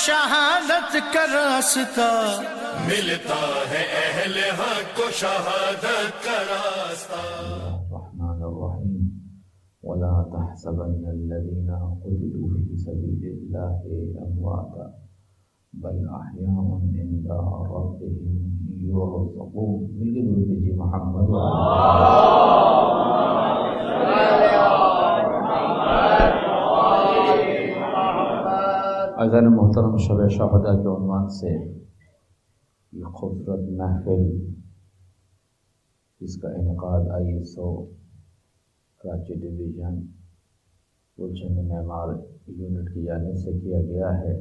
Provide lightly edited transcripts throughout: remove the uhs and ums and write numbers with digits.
شہادت کا راستہ، ملتا ہے اہل حق کو شہادت کا راستہ۔ الرحمن الرحیم ولا تحسبن الذين قتلوا في سبيل الله امواتا بل احياء عند ربهم يرزقون۔ مل جی محمد اذان محترم، شب شہداء کے عنوان سے یہ خوبصورت محفل جس کا انعقاد ISO کراچی ڈویژن گلشن معمار یونٹ کی جانب سے کیا گیا ہے۔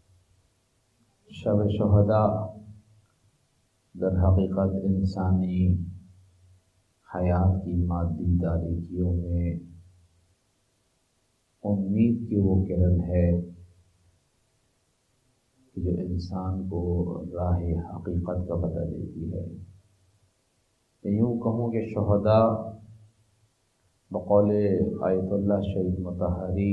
شب شہداء در حقیقت انسانی حیات کی مادی تاریکیوں میں امید کی وہ کرن ہے کہ جو انسان کو راہ حقیقت کا پتہ دیتی ہے۔ یوں کہوں کہ شہداء بقول آیت اللہ شہید مطہری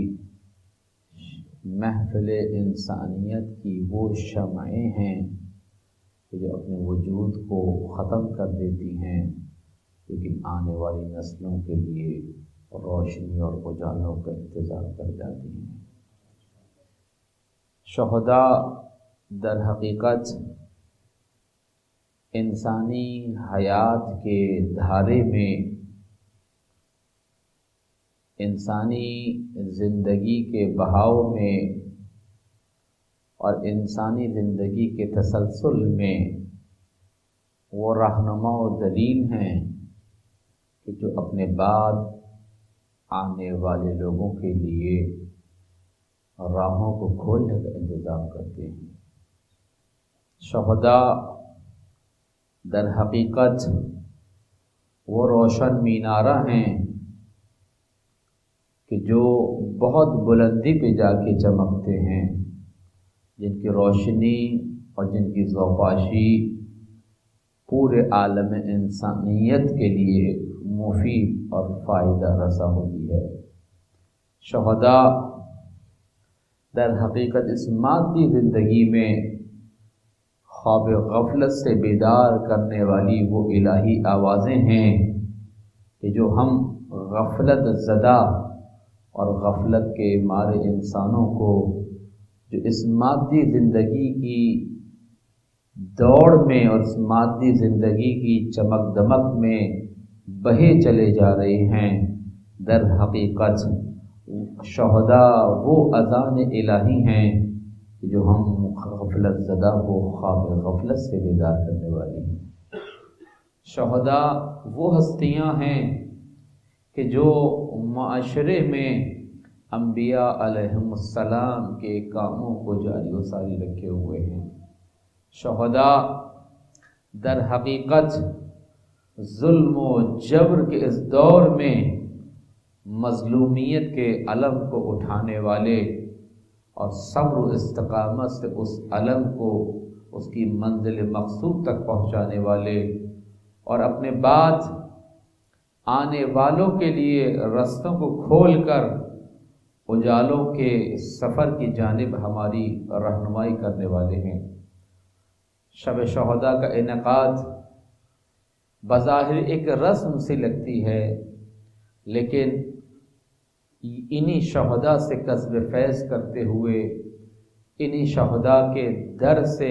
محفل انسانیت کی وہ شمعیں ہیں کہ جو اپنے وجود کو ختم کر دیتی ہیں لیکن آنے والی نسلوں کے لیے روشنی اور اجالوں کا انتظار کر جاتی ہیں۔ شہداء در حقیقت انسانی حیات کے دھارے میں، انسانی زندگی کے بہاؤ میں اور انسانی زندگی کے تسلسل میں وہ رہنما و دلیل ہیں کہ جو اپنے بعد آنے والے لوگوں کے لیے راہوں کو کھولنے کا انتظام کرتے ہیں۔ شہداء در حقیقت وہ روشن مینارہ ہیں کہ جو بہت بلندی پہ جا کے چمکتے ہیں، جن کی روشنی اور جن کی زوباشی پورے عالم انسانیت کے لیے مفید اور فائدہ رسا ہوتی ہے۔ شہداء در حقیقت اس مادی زندگی میں خواب غفلت سے بیدار کرنے والی وہ الہی آوازیں ہیں کہ جو ہم غفلت زدہ اور غفلت کے مارے انسانوں کو جو اس مادی زندگی کی دوڑ میں اور اس مادی زندگی کی چمک دمک میں بہے چلے جا رہے ہیں، در حقیقت شہداء وہ اذان الہی ہیں کہ جو ہم غفلت زدہ کو خواب غفلت سے بیدار کرنے والی ہیں۔ شہداء وہ ہستیاں ہیں کہ جو معاشرے میں انبیاء علیہم السلام کے کاموں کو جاری و ساری رکھے ہوئے ہیں۔ شہداء در حقیقت ظلم و جبر کے اس دور میں مظلومیت کے علم کو اٹھانے والے اور صبر و استقامت سے اس علم کو اس کی منزل مقصود تک پہنچانے والے اور اپنے بعد آنے والوں کے لیے رستوں کو کھول کر اجالوں کے سفر کی جانب ہماری رہنمائی کرنے والے ہیں۔ شب شہداء کا انعقاد بظاہر ایک رسم سی لگتی ہے، لیکن انہی شہداء سے کسب فیض کرتے ہوئے، انہی شہداء کے در سے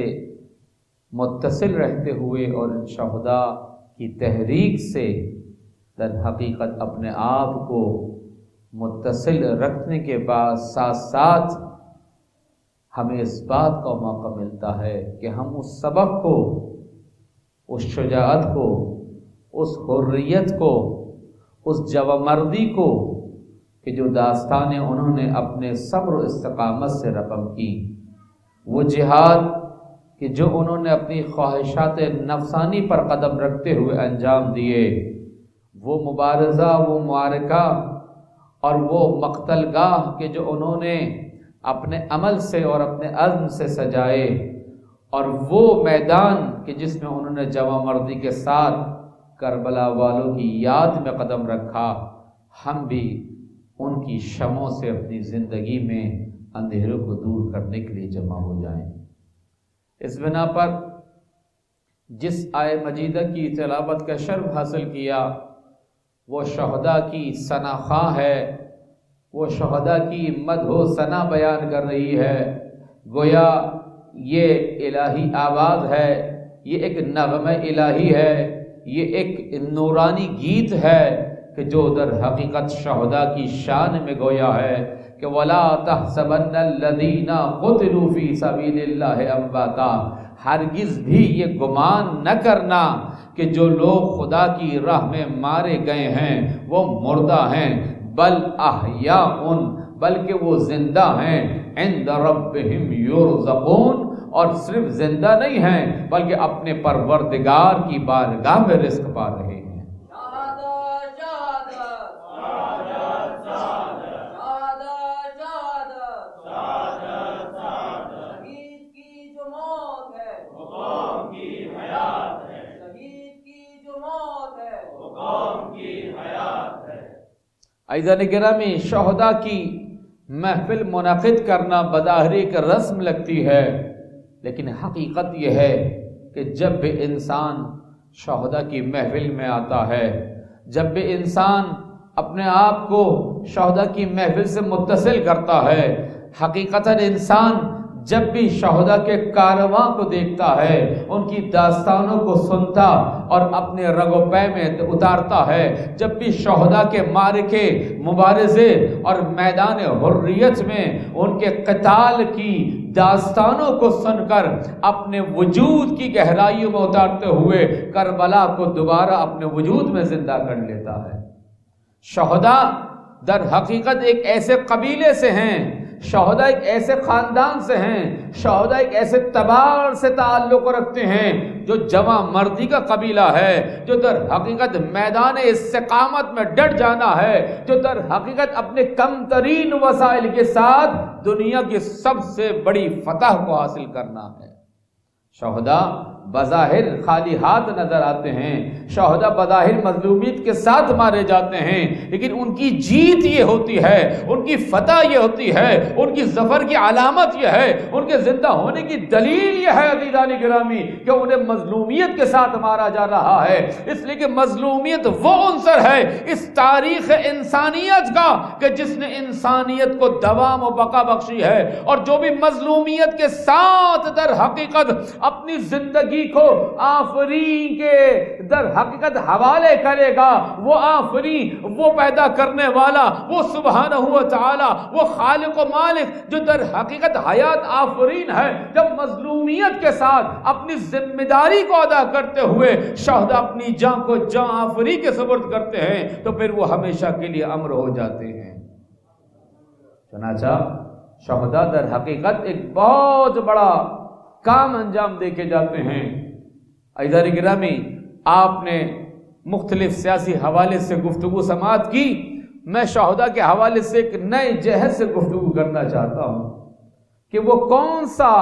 متصل رہتے ہوئے اور ان شہداء کی تحریک سے در حقیقت اپنے آپ کو متصل رکھنے کے بعد ساتھ ساتھ ہمیں اس بات کا موقع ملتا ہے کہ ہم اس سبق کو، اس شجاعت کو، اس حریت کو، اس جوامردی کو کہ جو داستانیں انہوں نے اپنے صبر و استقامت سے رقم کی، وہ جہاد کہ جو انہوں نے اپنی خواہشات نفسانی پر قدم رکھتے ہوئے انجام دیے، وہ مبارزہ، وہ معرکہ اور وہ مقتل گاہ کہ جو انہوں نے اپنے عمل سے اور اپنے عزم سے سجائے، اور وہ میدان کہ جس میں انہوں نے جوامردی کے ساتھ کربلا والوں کی یاد میں قدم رکھا، ہم بھی ان کی شمعوں سے اپنی زندگی میں اندھیروں کو دور کرنے کے لیے جمع ہو جائیں۔ اس بنا پر جس آیہ مجیدہ کی تلاوت کا شرف حاصل کیا وہ شہداء کی ثنا خواں ہے، وہ شہداء کی مدح و ثنا بیان کر رہی ہے۔ گویا یہ الہی آواز ہے، یہ ایک نغمہ الہی ہے، یہ ایک نورانی گیت ہے کہ جو در حقیقت شہداء کی شان میں گویا ہے کہ وَلَا تَحْسَبَنَّ الَّذِينَ قُتِلُوا فِي سَبِيلِ اللَّهِ أَمْوَاتًا، ہرگز بھی یہ گمان نہ کرنا کہ جو لوگ خدا کی راہ میں مارے گئے ہیں وہ مردہ ہیں، بل احیاء، بلکہ وہ زندہ ہیں، عند ربہم یرزقون، اور صرف زندہ نہیں ہیں بلکہ اپنے پروردگار کی بارگاہ میں رزق پا رہے ہیں۔ عزیزان گرامی، شہداء کی محفل منعقد کرنا بظاہر ایک رسم لگتی ہے، لیکن حقیقت یہ ہے کہ جب بھی انسان شہداء کی محفل میں آتا ہے، جب بھی انسان اپنے آپ کو شہداء کی محفل سے متصل کرتا ہے، حقیقتاً انسان جب بھی شہداء کے کارواں کو دیکھتا ہے، ان کی داستانوں کو سنتا اور اپنے رگ و پے میں اتارتا ہے، جب بھی شہداء کے معرکے، مبارزے اور میدان حریت میں ان کے قتال کی داستانوں کو سن کر اپنے وجود کی گہرائیوں میں اتارتے ہوئے کربلا کو دوبارہ اپنے وجود میں زندہ کر لیتا ہے۔ شہداء در حقیقت ایک ایسے قبیلے سے ہیں، شہداء ایک ایسے خاندان سے ہیں، شہداء ایک ایسے تبار سے تعلق رکھتے ہیں جو جواں مردی کا قبیلہ ہے، جو در حقیقت میدان استقامت میں ڈٹ جانا ہے، جو در حقیقت اپنے کم ترین وسائل کے ساتھ دنیا کی سب سے بڑی فتح کو حاصل کرنا ہے۔ شہداء بظاہر خالی ہاتھ نظر آتے ہیں، شہداء بظاہر مظلومیت کے ساتھ مارے جاتے ہیں، لیکن ان کی جیت یہ ہوتی ہے، ان کی فتح یہ ہوتی ہے، ان کی ظفر کی علامت یہ ہے، ان کے زندہ ہونے کی دلیل یہ ہے عزیزان گرامی کہ انہیں مظلومیت کے ساتھ مارا جا رہا ہے، اس لیے کہ مظلومیت وہ عنصر ہے اس تاریخ انسانیت کا کہ جس نے انسانیت کو دوام و بقا بخشی ہے، اور جو بھی مظلومیت کے ساتھ در حقیقت اپنی زندگی کو آفرین کے در حقیقت حوالے کرے گا، وہ آفرین، وہ پیدا کرنے والا، وہ سبحانہ و تعالی، وہ خالق و مالک جو در حقیقت حیات آفرین ہے، جب مظلومیت کے ساتھ اپنی ذمہ داری کو ادا کرتے ہوئے شہداء اپنی جان کو جان آفری کے سپرد کرتے ہیں تو پھر وہ ہمیشہ کے لیے امر ہو جاتے ہیں۔ چنانچہ شہداء در حقیقت ایک بہت بڑا کام انجام دے کے جاتے ہیں۔ عزیزان گرامی، آپ نے مختلف سیاسی حوالے سے گفتگو سماعت کی، میں شہداء کے حوالے سے ایک نئے جہت سے گفتگو کرنا چاہتا ہوں کہ وہ کون سا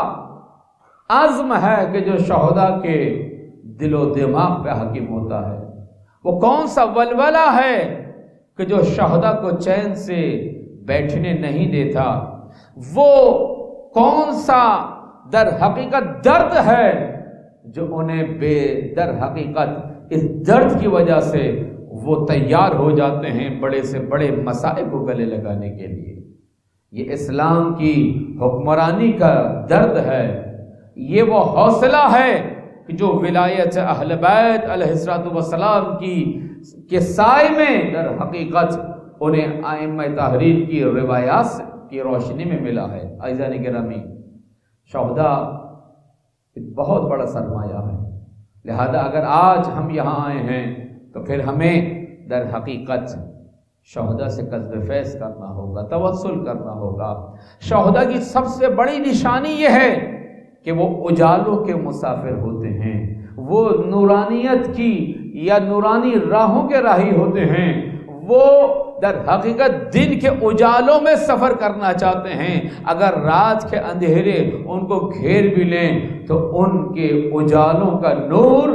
عزم ہے کہ جو شہداء کے دل و دماغ پہ حاکم ہوتا ہے، وہ کون سا ولولہ ہے کہ جو شہداء کو چین سے بیٹھنے نہیں دیتا، وہ کون سا در حقیقت درد ہے جو انہیں در حقیقت اس درد کی وجہ سے وہ تیار ہو جاتے ہیں بڑے سے بڑے مسائل کو گلے لگانے کے لیے۔ یہ اسلام کی حکمرانی کا درد ہے، یہ وہ حوصلہ ہے کہ جو ولایت اہل بیت علیہ السلام کے سائے میں در حقیقت انہیں ائمہ تحریر کی روایات کی روشنی میں ملا ہے۔ عزیزان گرامی، شہداء ایک بہت بڑا سرمایہ ہے، لہذا اگر آج ہم یہاں آئے ہیں تو پھر ہمیں در حقیقت شہداء سے قصد فیض کرنا ہوگا، توسل کرنا ہوگا۔ شہداء کی سب سے بڑی نشانی یہ ہے کہ وہ اجالوں کے مسافر ہوتے ہیں، وہ نورانیت کی یا نورانی راہوں کے راہی ہوتے ہیں، وہ در حقیقت دن کے اجالوں میں سفر کرنا چاہتے ہیں۔ اگر رات کے اندھیرے ان کو گھیر بھی لیں تو ان کے اجالوں کا نور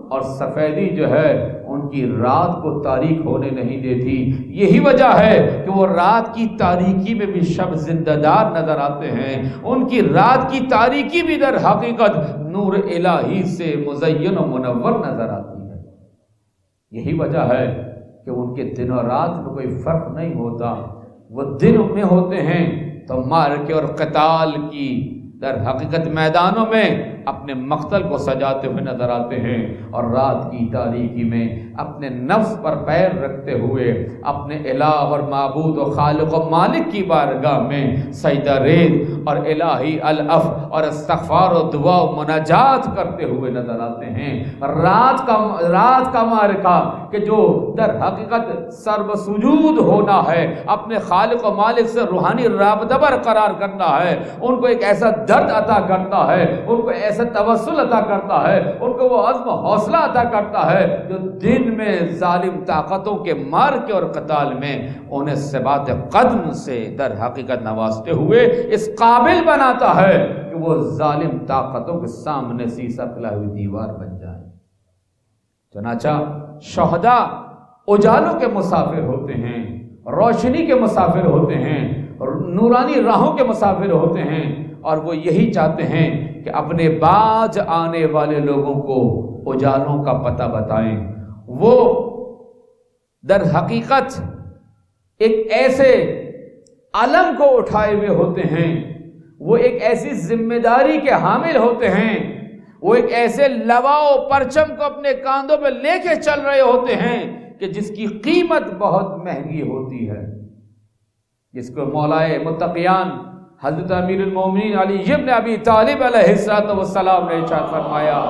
اور سفیدی جو ہے ان کی رات کو تاریک ہونے نہیں دیتی. یہی وجہ ہے کہ وہ رات کی تاریکی میں بھی شب زندہ دار نظر آتے ہیں. ان کی رات کی تاریکی بھی در حقیقت نور الہی سے مزین و منور نظر آتی ہے. یہی وجہ ہے کہ ان کے دن و رات میں کوئی فرق نہیں ہوتا. وہ دن میں ہوتے ہیں تو معرکے اور قتال کی در حقیقت میدانوں میں اپنے مقتل کو سجاتے ہوئے نظر آتے ہیں، اور رات کی تاریکی میں اپنے نفس پر پیر رکھتے ہوئے اپنے الہ اور معبود و خالق و مالک کی بارگاہ میں سجدہ ریز اور الہی العف اور استغفار و دعا و مناجات کرتے ہوئے نظر آتے ہیں. رات کا معرکہ کہ جو در حقیقت سرب سجود ہونا ہے، اپنے خالق و مالک سے روحانی رابطہ برقرار کرنا ہے، ان کو ایک ایسا درد عطا کرتا ہے، ان کو ایسا توسل عطا کرتا ہے، ان کو وہ عزم و حوصلہ عطا کرتا ہے جو دن میں ظالم طاقتوں کے معرکے اور قتال میں انہیں ثبات قدم سے در حقیقت نوازتے ہوئے اس قابل بناتا ہے کہ وہ ظالم طاقتوں کے سامنے سیسا پلا ہوئی دیوار بن جائیں. چنانچہ شہداء اجالوں کے مسافر ہوتے ہیں، روشنی کے مسافر ہوتے ہیں، نورانی راہوں کے مسافر ہوتے ہیں، اور وہ یہی چاہتے ہیں کہ اپنے بعد آنے والے لوگوں کو اجالوں کا پتہ بتائیں. وہ در حقیقت ایک ایسے علم کو اٹھائے ہوئے ہوتے ہیں، وہ ایک ایسی ذمہ داری کے حامل ہوتے ہیں، وہ ایک ایسے لوا و پرچم کو اپنے کاندھوں پہ لے کے چل رہے ہوتے ہیں کہ جس کی قیمت بہت مہنگی ہوتی ہے، جس کو مولائے متقیان حضرت امیر المومنین علی ابن ابی طالب علیہ السلام نے ارشاد فرمایا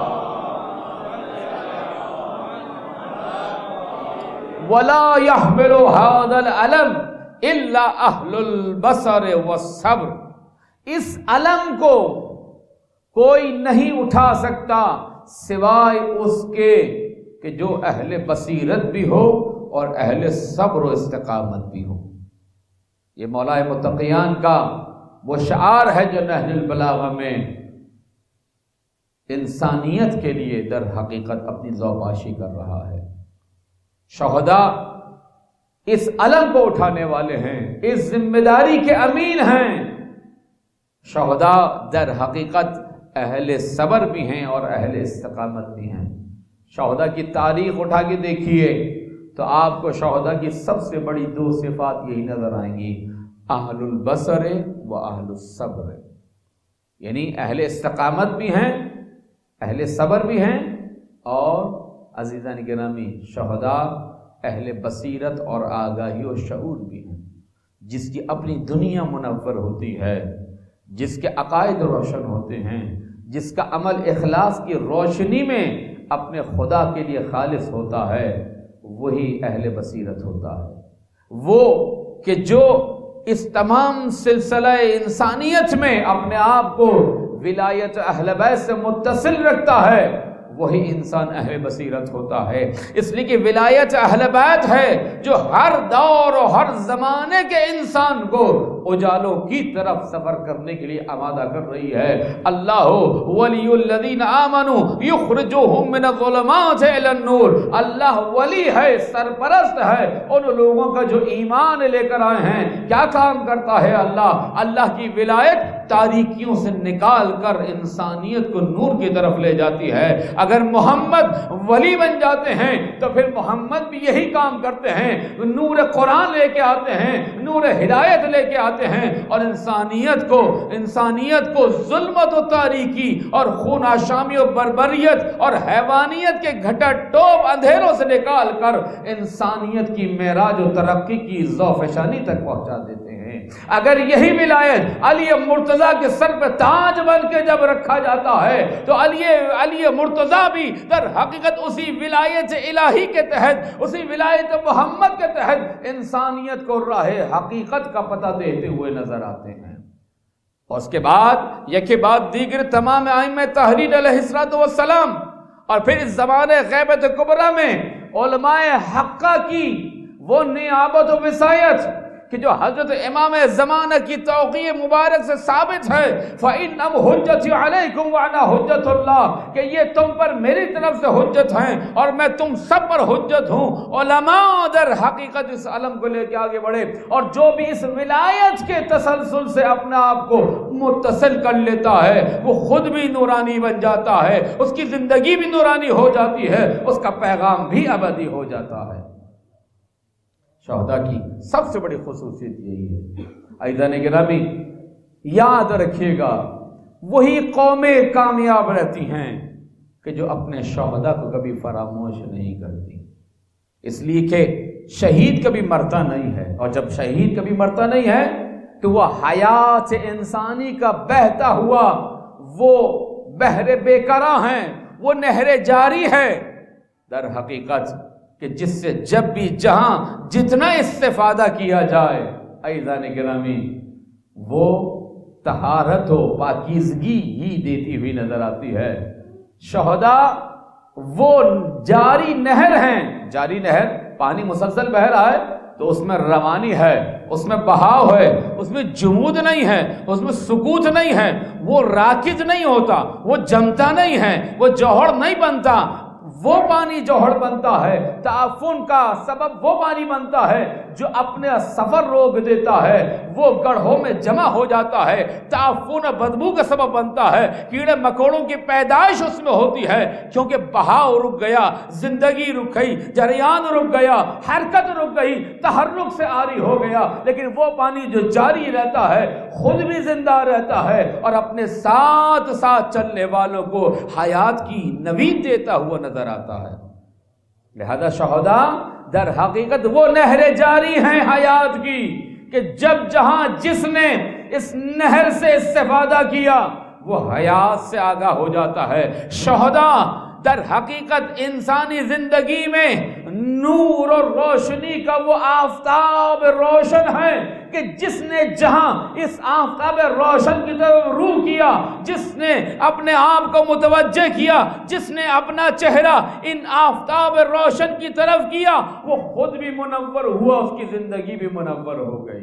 وَلَا يَحْمِلُ هَذَا الْعَلَمْ إِلَّا أَهْلُ الْبَصَرِ وَالصَّبْرِ. اس علم کو کوئی نہیں اٹھا سکتا سوائے اس کے کہ جو اہل بصیرت بھی ہو اور اہل صبر و استقامت بھی ہو. یہ مولائے متقیان کا وہ شعار ہے جو نہج البلاغہ میں انسانیت کے لیے در حقیقت اپنی ذوباشی کر رہا ہے. شہداء اس علم کو اٹھانے والے ہیں، اس ذمہ داری کے امین ہیں. شہداء در حقیقت اہل صبر بھی ہیں اور اہل استقامت بھی ہیں. شہداء کی تاریخ اٹھا کے دیکھیے تو آپ کو شہداء کی سب سے بڑی دو صفات یہی نظر آئیں گی، اہل البصر و اہل الصبر. یعنی اہل استقامت بھی ہیں، اہل صبر بھی ہیں، اور عزیزان گرامی شہداء اہل بصیرت اور آگاہی و شعور بھی ہیں، جس کی اپنی دنیا منور ہوتی ہے، جس کے عقائد روشن ہوتے ہیں، جس کا عمل اخلاص کی روشنی میں اپنے خدا کے لیے خالص ہوتا ہے، وہی اہل بصیرت ہوتا ہے. وہ کہ جو اس تمام سلسلہ انسانیت میں اپنے آپ کو ولایت اہل بیت سے متصل رکھتا ہے، وہی انسان اہل بصیرت ہوتا ہے. اس لیے کہ ولایت اہل بیت ہے جو ہر دور و ہر زمانے کے انسان کو اجالوں کی طرف سفر کرنے کے لیے آمادہ کر رہی ہے. اللہ ولی الذین آمنوا یخرجوہم من الظلمات الی النور. اللہ ولی ہے، سرپرست ہے ان لوگوں کا جو ایمان لے کر آئے ہیں. کیا کام کرتا ہے اللہ؟ اللہ کی ولایت تاریکیوں سے نکال کر انسانیت کو نور کی طرف لے جاتی ہے. اگر محمد ولی بن جاتے ہیں تو پھر محمد بھی یہی کام کرتے ہیں، نور قرآن لے کے آتے ہیں، نور ہدایت لے کے آتے ہیں، اور انسانیت کو ظلمت و تاریکی اور خون آشامی و بربریت اور حیوانیت کے گھٹا ٹوپ اندھیروں سے نکال کر انسانیت کی معراج و ترقی کی ذوفشانی تک پہنچا دیتے ہیں. اگر یہی ولایت علی مرتضیٰ کے سر پہ تاج بن کے جب رکھا جاتا ہے تو علی مرتضیٰ بھی در حقیقت اسی ولایت الہی کے تحت، اسی ولایت محمد کے تحت انسانیت کو راہ حقیقت کا پتہ دیتے ہوئے نظر آتے ہیں. اور اس کے بعد یکی بعد دیگر تمام ائمہ تحریر علیہ السلام، اور پھر اس زمانے غیبت کبریٰ میں علماء حقہ کی وہ نیابت و وصایت کہ جو حضرت امام زمانہ کی توقیع مبارک سے ثابت ہے فَإِنَّمْ حُجَّتِي عَلَيْكُمْ وَأَنَا حُجَّتُ اللَّهِ، کہ یہ تم پر میری طرف سے حجت ہیں اور میں تم سب پر حجت ہوں۔ علماء در حقیقت اس علم کو لے کے آگے بڑھے، اور جو بھی اس ولایت کے تسلسل سے اپنے آپ کو متصل کر لیتا ہے وہ خود بھی نورانی بن جاتا ہے، اس کی زندگی بھی نورانی ہو جاتی ہے، اس کا پیغام بھی ابدی ہو جاتا ہے۔ شہداء کی سب سے بڑی خصوصیت یہی ہے۔ عزیزان گرامی یاد رکھیے گا، وہی قومیں کامیاب رہتی ہیں کہ جو اپنے شہداء کو کبھی فراموش نہیں کرتی، اس لیے کہ شہید کبھی مرتا نہیں ہے، اور جب شہید کبھی مرتا نہیں ہے تو وہ حیات انسانی کا بہتا ہوا وہ بحر بیکراں ہیں، وہ نہر جاری ہے در حقیقت کہ جس سے جب بھی جہاں جتنا استفادہ کیا جائے عزیزان گرامی وہ طہارت و پاکیزگی ہی دیتی ہوئی نظر آتی ہے۔ شہداء وہ جاری نہر ہیں، جاری نہر پانی مسلسل بہہ رہا ہے تو اس میں روانی ہے، اس میں بہاؤ ہے، اس میں جمود نہیں ہے، اس میں سکوت نہیں ہے، وہ راکد نہیں ہوتا، وہ جمتا نہیں ہے، وہ جوہر نہیں بنتا۔ وہ پانی جوہر بنتا ہے، تعفن کا سبب وہ پانی بنتا ہے جو اپنے سفر روک دیتا ہے، وہ گڑھوں میں جمع ہو جاتا ہے، تعفن بدبو کا سبب بنتا ہے، کیڑے مکوڑوں کی پیدائش اس میں ہوتی ہے، کیونکہ بہاؤ رک گیا، زندگی رک گئی، جریان رک گیا، حرکت رک گئی، تحرک سے عاری ہو گیا۔ لیکن وہ پانی جو جاری رہتا ہے خود بھی زندہ رہتا ہے اور اپنے ساتھ ساتھ چلنے والوں کو حیات کی نوید دیتا ہوا نظر آتا ہے۔ لہذا شہداء در حقیقت وہ نہر جاری ہیں حیات کی کہ جب جہاں جس نے اس نہر سے استفادہ کیا وہ حیات سے آگاہ ہو جاتا ہے۔ شہداء در حقیقت انسانی زندگی میں نور اور روشنی کا وہ آفتاب روشن ہے کہ جس نے جہاں اس آفتاب روشن کی طرف روح کیا، جس نے اپنے آپ کو متوجہ کیا، جس نے اپنا چہرہ ان آفتاب روشن کی طرف کیا، وہ خود بھی منور ہوا، اس کی زندگی بھی منور ہو گئی۔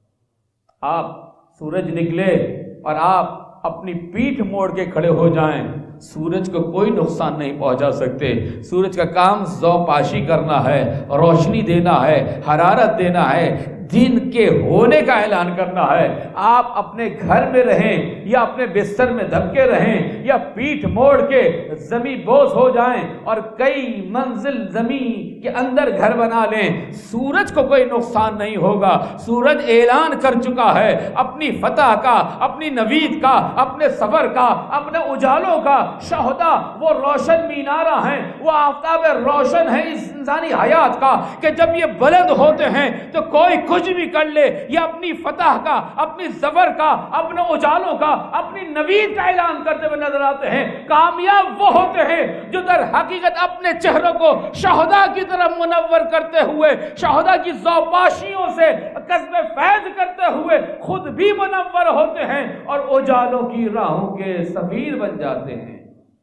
آپ سورج نکلے اور آپ اپنی پیٹھ موڑ کے کھڑے ہو جائیں، سورج کو کوئی نقصان نہیں پہنچا سکتے۔ سورج کا کام ذوپاشی کرنا ہے، روشنی دینا ہے، حرارت دینا ہے، دن کے ہونے کا اعلان کرنا ہے۔ آپ اپنے گھر میں رہیں یا اپنے بستر میں دبکے رہیں یا پیٹھ موڑ کے زمین بوس ہو جائیں اور کئی منزل زمین کے اندر گھر بنا لیں، سورج کو کوئی نقصان نہیں ہوگا۔ سورج اعلان کر چکا ہے اپنی فتح کا، اپنی نوید کا، اپنے سفر کا، اپنے اجالوں کا۔ شہداء وہ روشن مینارہ ہیں، وہ آفتاب روشن ہے اس انسانی حیات کا کہ جب یہ بلند ہوتے ہیں تو کوئی کچھ بھی کر لے، یہ اپنی فتح کا، اپنی ظفر کا، اپنے اجالوں کا، اپنی نوید کا اعلان کرتے ہوئے نظر آتے ہیں۔ کامیاب وہ ہوتے ہیں جو در حقیقت اپنے چہروں کو شہداء کی طرف منور کرتے ہوئے، شہداء کی ذوپاشیوں سے کسب فیض کرتے ہوئے خود بھی منور ہوتے ہیں اور اجالوں کی راہوں کے سفیر بن جاتے ہیں۔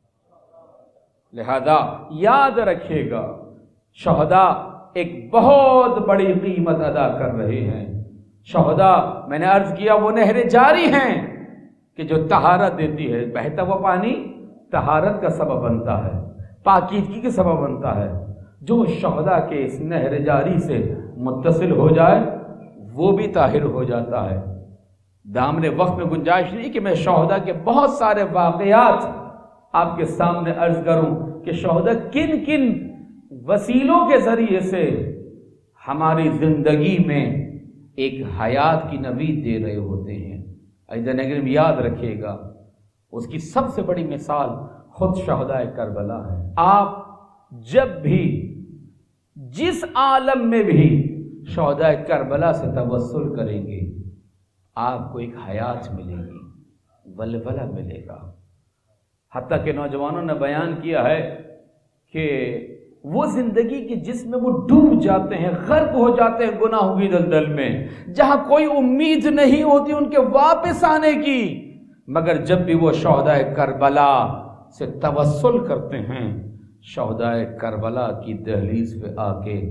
لہذا یاد رکھیے گا، شہداء ایک بہت بڑی قیمت ادا کر رہے ہیں۔ شہداء میں نے عرض کیا وہ نہر جاری ہیں کہ جو طہارت دیتی ہے، بہتا ہوا پانی طہارت کا سبب بنتا ہے، پاکیزگی کا سبب بنتا ہے۔ جو شہداء کے اس نہر جاری سے متصل ہو جائے وہ بھی طاہر ہو جاتا ہے۔ دامن وقت میں گنجائش نہیں کہ میں شہداء کے بہت سارے واقعات آپ کے سامنے عرض کروں کہ شہداء کن کن وسیلوں کے ذریعے سے ہماری زندگی میں ایک حیات کی نوید دے رہے ہوتے ہیں۔ عزیزان اکرام یاد رکھیے گا، اس کی سب سے بڑی مثال خود شہداء کربلا ہے۔ آپ جب بھی جس عالم میں بھی شہداء کربلا سے توسل کریں گے آپ کو ایک حیات ملے گی، ولولہ ملے گا۔ حتیٰ کہ نوجوانوں نے بیان کیا ہے کہ وہ زندگی کی جس میں وہ ڈوب جاتے ہیں، غرق ہو جاتے ہیں گناہوں کی دلدل میں، جہاں کوئی امید نہیں ہوتی ان کے واپس آنے کی، مگر جب بھی وہ شہداء کربلا سے توسل کرتے ہیں، شہداء کربلا کی دہلیز پہ آ کے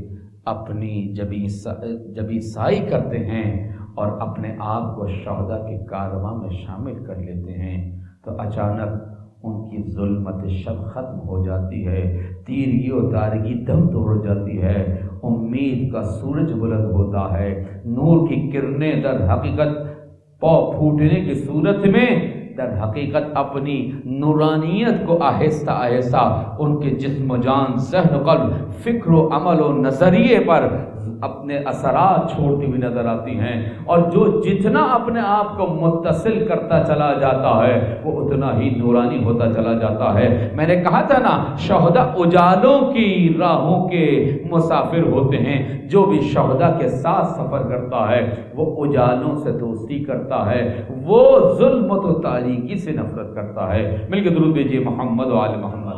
اپنی جبیں سائی کرتے ہیں اور اپنے آپ کو شہداء کے کارواں میں شامل کر لیتے ہیں تو اچانک ان کی ظلمت شب ختم ہو جاتی ہے، تیرگی و تارگی دم توڑ جاتی ہے، امید کا سورج بلند ہوتا ہے، نور کی کرنیں در حقیقت پاؤ پھوٹنے کی صورت میں در حقیقت اپنی نورانیت کو آہستہ آہستہ ان کے جسم و جان، ذہن و قلب، فکر و عمل و نظریے پر اپنے اثرات چھوڑتی ہوئی نظر آتی ہیں، اور جو جتنا اپنے آپ کو متصل کرتا چلا جاتا ہے وہ اتنا ہی نورانی ہوتا چلا جاتا ہے۔ میں نے کہا تھا نا، شہداء اجالوں کی راہوں کے مسافر ہوتے ہیں۔ جو بھی شہداء کے ساتھ سفر کرتا ہے وہ اجالوں سے دوستی کرتا ہے، وہ ظلمت و تاریکی سے نفرت کرتا ہے۔ مل کے درود بھیجیے محمد و آل محمد۔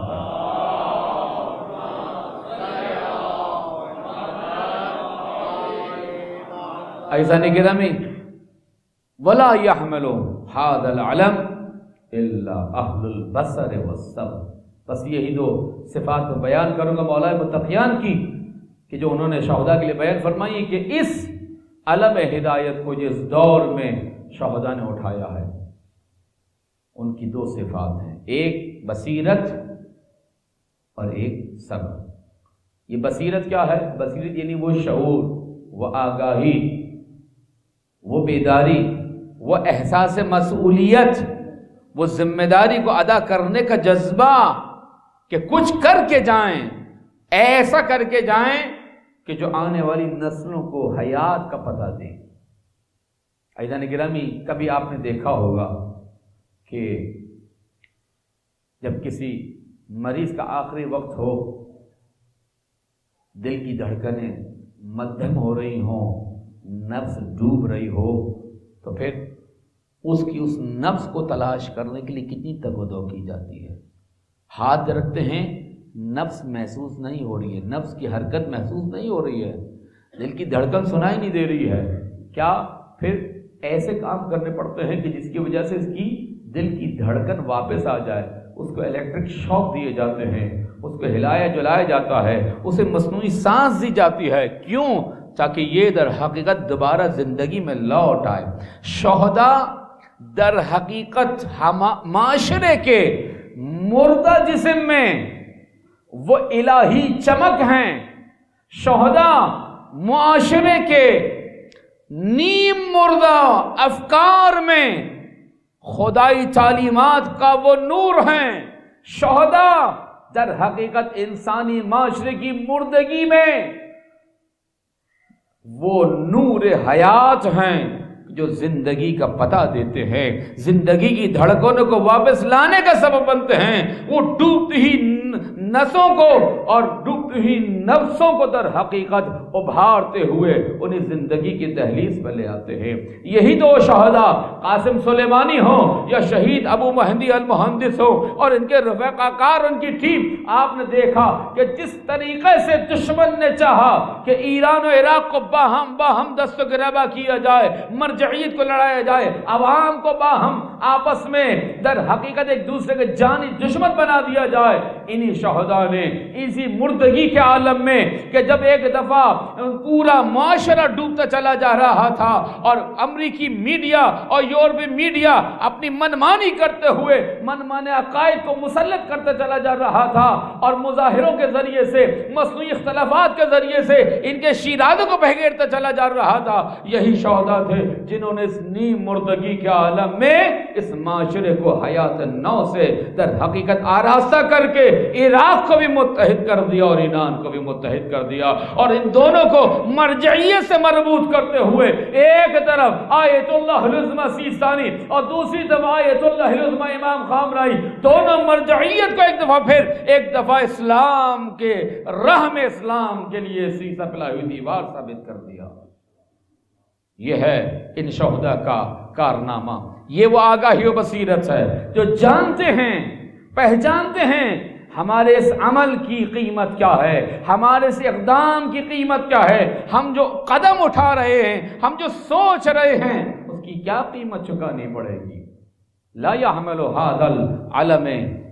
عزیزان گرامی، ولا يحمل هذا العلم الا اہل البصر والصبر۔ بس یہی دو صفات میں بیان کروں گا مولا متقیان کی کہ جو انہوں نے شہداء کے لیے بیان فرمائی کہ اس علم ہدایت کو جس دور میں شہداء نے اٹھایا ہے، ان کی دو صفات ہیں، ایک بصیرت اور ایک صبر۔ یہ بصیرت کیا ہے؟ بصیرت یعنی وہ شعور، وہ آگاہی، وہ بیداری، وہ احساس مسئولیت، وہ ذمہ داری کو ادا کرنے کا جذبہ کہ کچھ کر کے جائیں، ایسا کر کے جائیں کہ جو آنے والی نسلوں کو حیات کا پتہ دیں۔ عزیزان گرامی، کبھی آپ نے دیکھا ہوگا کہ جب کسی مریض کا آخری وقت ہو، دل کی دھڑکنیں مدھم ہو رہی ہوں، نفس ڈوب رہی ہو، تو پھر اس نفس کو تلاش کرنے کے لیے کتنی تگ و دو کی جاتی ہے۔ ہاتھ رکھتے ہیں، نفس محسوس نہیں ہو رہی ہے، نفس کی حرکت محسوس نہیں ہو رہی ہے، دل کی دھڑکن سنائی نہیں دے رہی ہے، کیا پھر ایسے کام کرنے پڑتے ہیں کہ جس کی وجہ سے اس کی دل کی دھڑکن واپس آ جائے، اس کو الیکٹرک شاک دیے جاتے ہیں، اس کو ہلایا جلایا جاتا ہے، اسے مصنوعی سانس دی جاتی ہے۔ کیوں؟ تاکہ یہ در حقیقت دوبارہ زندگی میں لوٹ آئے۔ شہداء در حقیقت معاشرے کے مردہ جسم میں وہ الہی چمک ہیں۔ شہداء معاشرے کے نیم مردہ افکار میں خدائی تعلیمات کا وہ نور ہیں۔ شہداء در حقیقت انسانی معاشرے کی مردگی میں وہ نور حیات ہیں جو زندگی کا پتہ دیتے ہیں، زندگی کی دھڑکنوں کو واپس لانے کا سبب بنتے ہیں۔ وہ ڈوبتی ہی نسوں کو اور ڈوبتی ہی نفسوں کو در حقیقت ابھارتے ہوئے انہیں زندگی کی دہلیز پر لے آتے ہیں۔ یہی تو شہداء قاسم سلیمانی ہوں یا شہید ابو مہدی المہندس ہوں اور ان کے رفقا کار، ان کی ٹیم، آپ نے دیکھا کہ جس طریقے سے دشمن نے چاہا کہ ایران و عراق کو باہم دست و گریباں کیا جائے، مرجعیت کو لڑایا جائے، عوام کو باہم آپس میں در حقیقت ایک دوسرے کے جانی دشمن بنا دیا جائے، انہی شہداء نے اسی مردگی کے عالم میں کہ جب ایک دفعہ پورا معاشرہ ڈوبتا چلا جا رہا تھا اور امریکی میڈیا اور یورپی میڈیا اپنی منمانی کرتے ہوئے منمانے عقائد کو مسلط کرتے چلا جا رہا تھا اور مظاہروں کے ذریعے سے، مصنوعی اختلافات کے ذریعے سے ان کے شیرازوں کو بہگیرتا چلا جا رہا تھا، یہی شہداء تھے جنہوں نے اس نیم مردگی کے عالم میں اس معاشرے کو حیات نو سے در حقیقت آراستہ کر کے عراق کو بھی متحد کر دیا اور ایران کو بھی متحد کر دیا، اور ان دونوں کو مرجعیت سے مربوط کرتے ہوئے ایک طرف آیت اللہ العظمہ سیستانی اور دوسری طرف آیت اللہ العظمہ امام خامنہئی، دونوں مرجعیت کو ایک دفعہ اسلام کے راہ میں اسلام کے لیے سیسا پلائی ہوئی دیوار ثابت کر دیا۔ یہ ہے ان شہداء کا کارنامہ، یہ وہ آگاہی و بصیرت ہے جو جانتے ہیں، پہچانتے ہیں ہمارے اس عمل کی قیمت کیا ہے، ہمارے اس اقدام کی قیمت کیا ہے، ہم جو قدم اٹھا رہے ہیں، ہم جو سوچ رہے ہیں، اس کی کیا قیمت چکانی پڑے گی۔ لا يحمل هذا العلم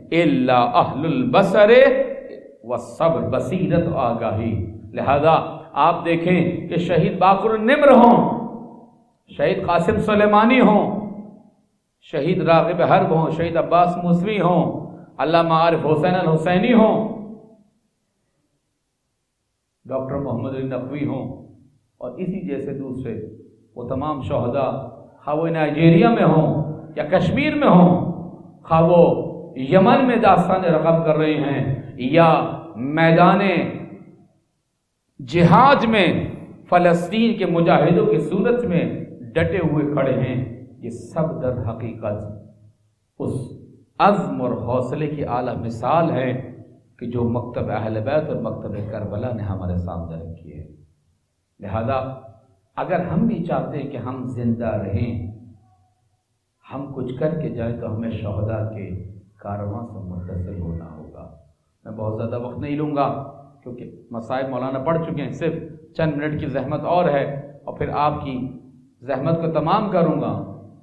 الا اہل البصر والصبر، بصیرت و آگاہی۔ لہذا آپ دیکھیں کہ شہید باقر النمر ہوں، شہید قاسم سلیمانی ہوں، شہید راغب حرب ہوں، شہید عباس موسوی ہوں، علامہ عارف حسین الحسینی ہوں، ڈاکٹر محمد علی نقوی ہوں، اور اسی جیسے دوسرے وہ تمام شہداء، خواہ وہ نائجیریا میں ہوں یا کشمیر میں ہوں، خواہ وہ یمن میں داستان رقم کر رہے ہیں یا میدان جہاد میں فلسطین کے مجاہدوں کی صورت میں ڈٹے ہوئے کھڑے ہیں، یہ سب در حقیقت اس عزم اور حوصلے کی اعلیٰ مثال ہے کہ جو مکتب اہل بیت اور مکتب کربلا نے ہمارے سامنے رکھی ہے۔ لہذا اگر ہم بھی چاہتے ہیں کہ ہم زندہ رہیں، ہم کچھ کر کے جائیں، تو ہمیں شہداء کے کارواں سے متصل ہونا ہوگا۔ میں بہت زیادہ وقت نہیں لوں گا کیونکہ مصائب مولانا پڑھ چکے ہیں، صرف چند منٹ کی زحمت اور ہے اور پھر آپ کی زحمت کو تمام کروں گا۔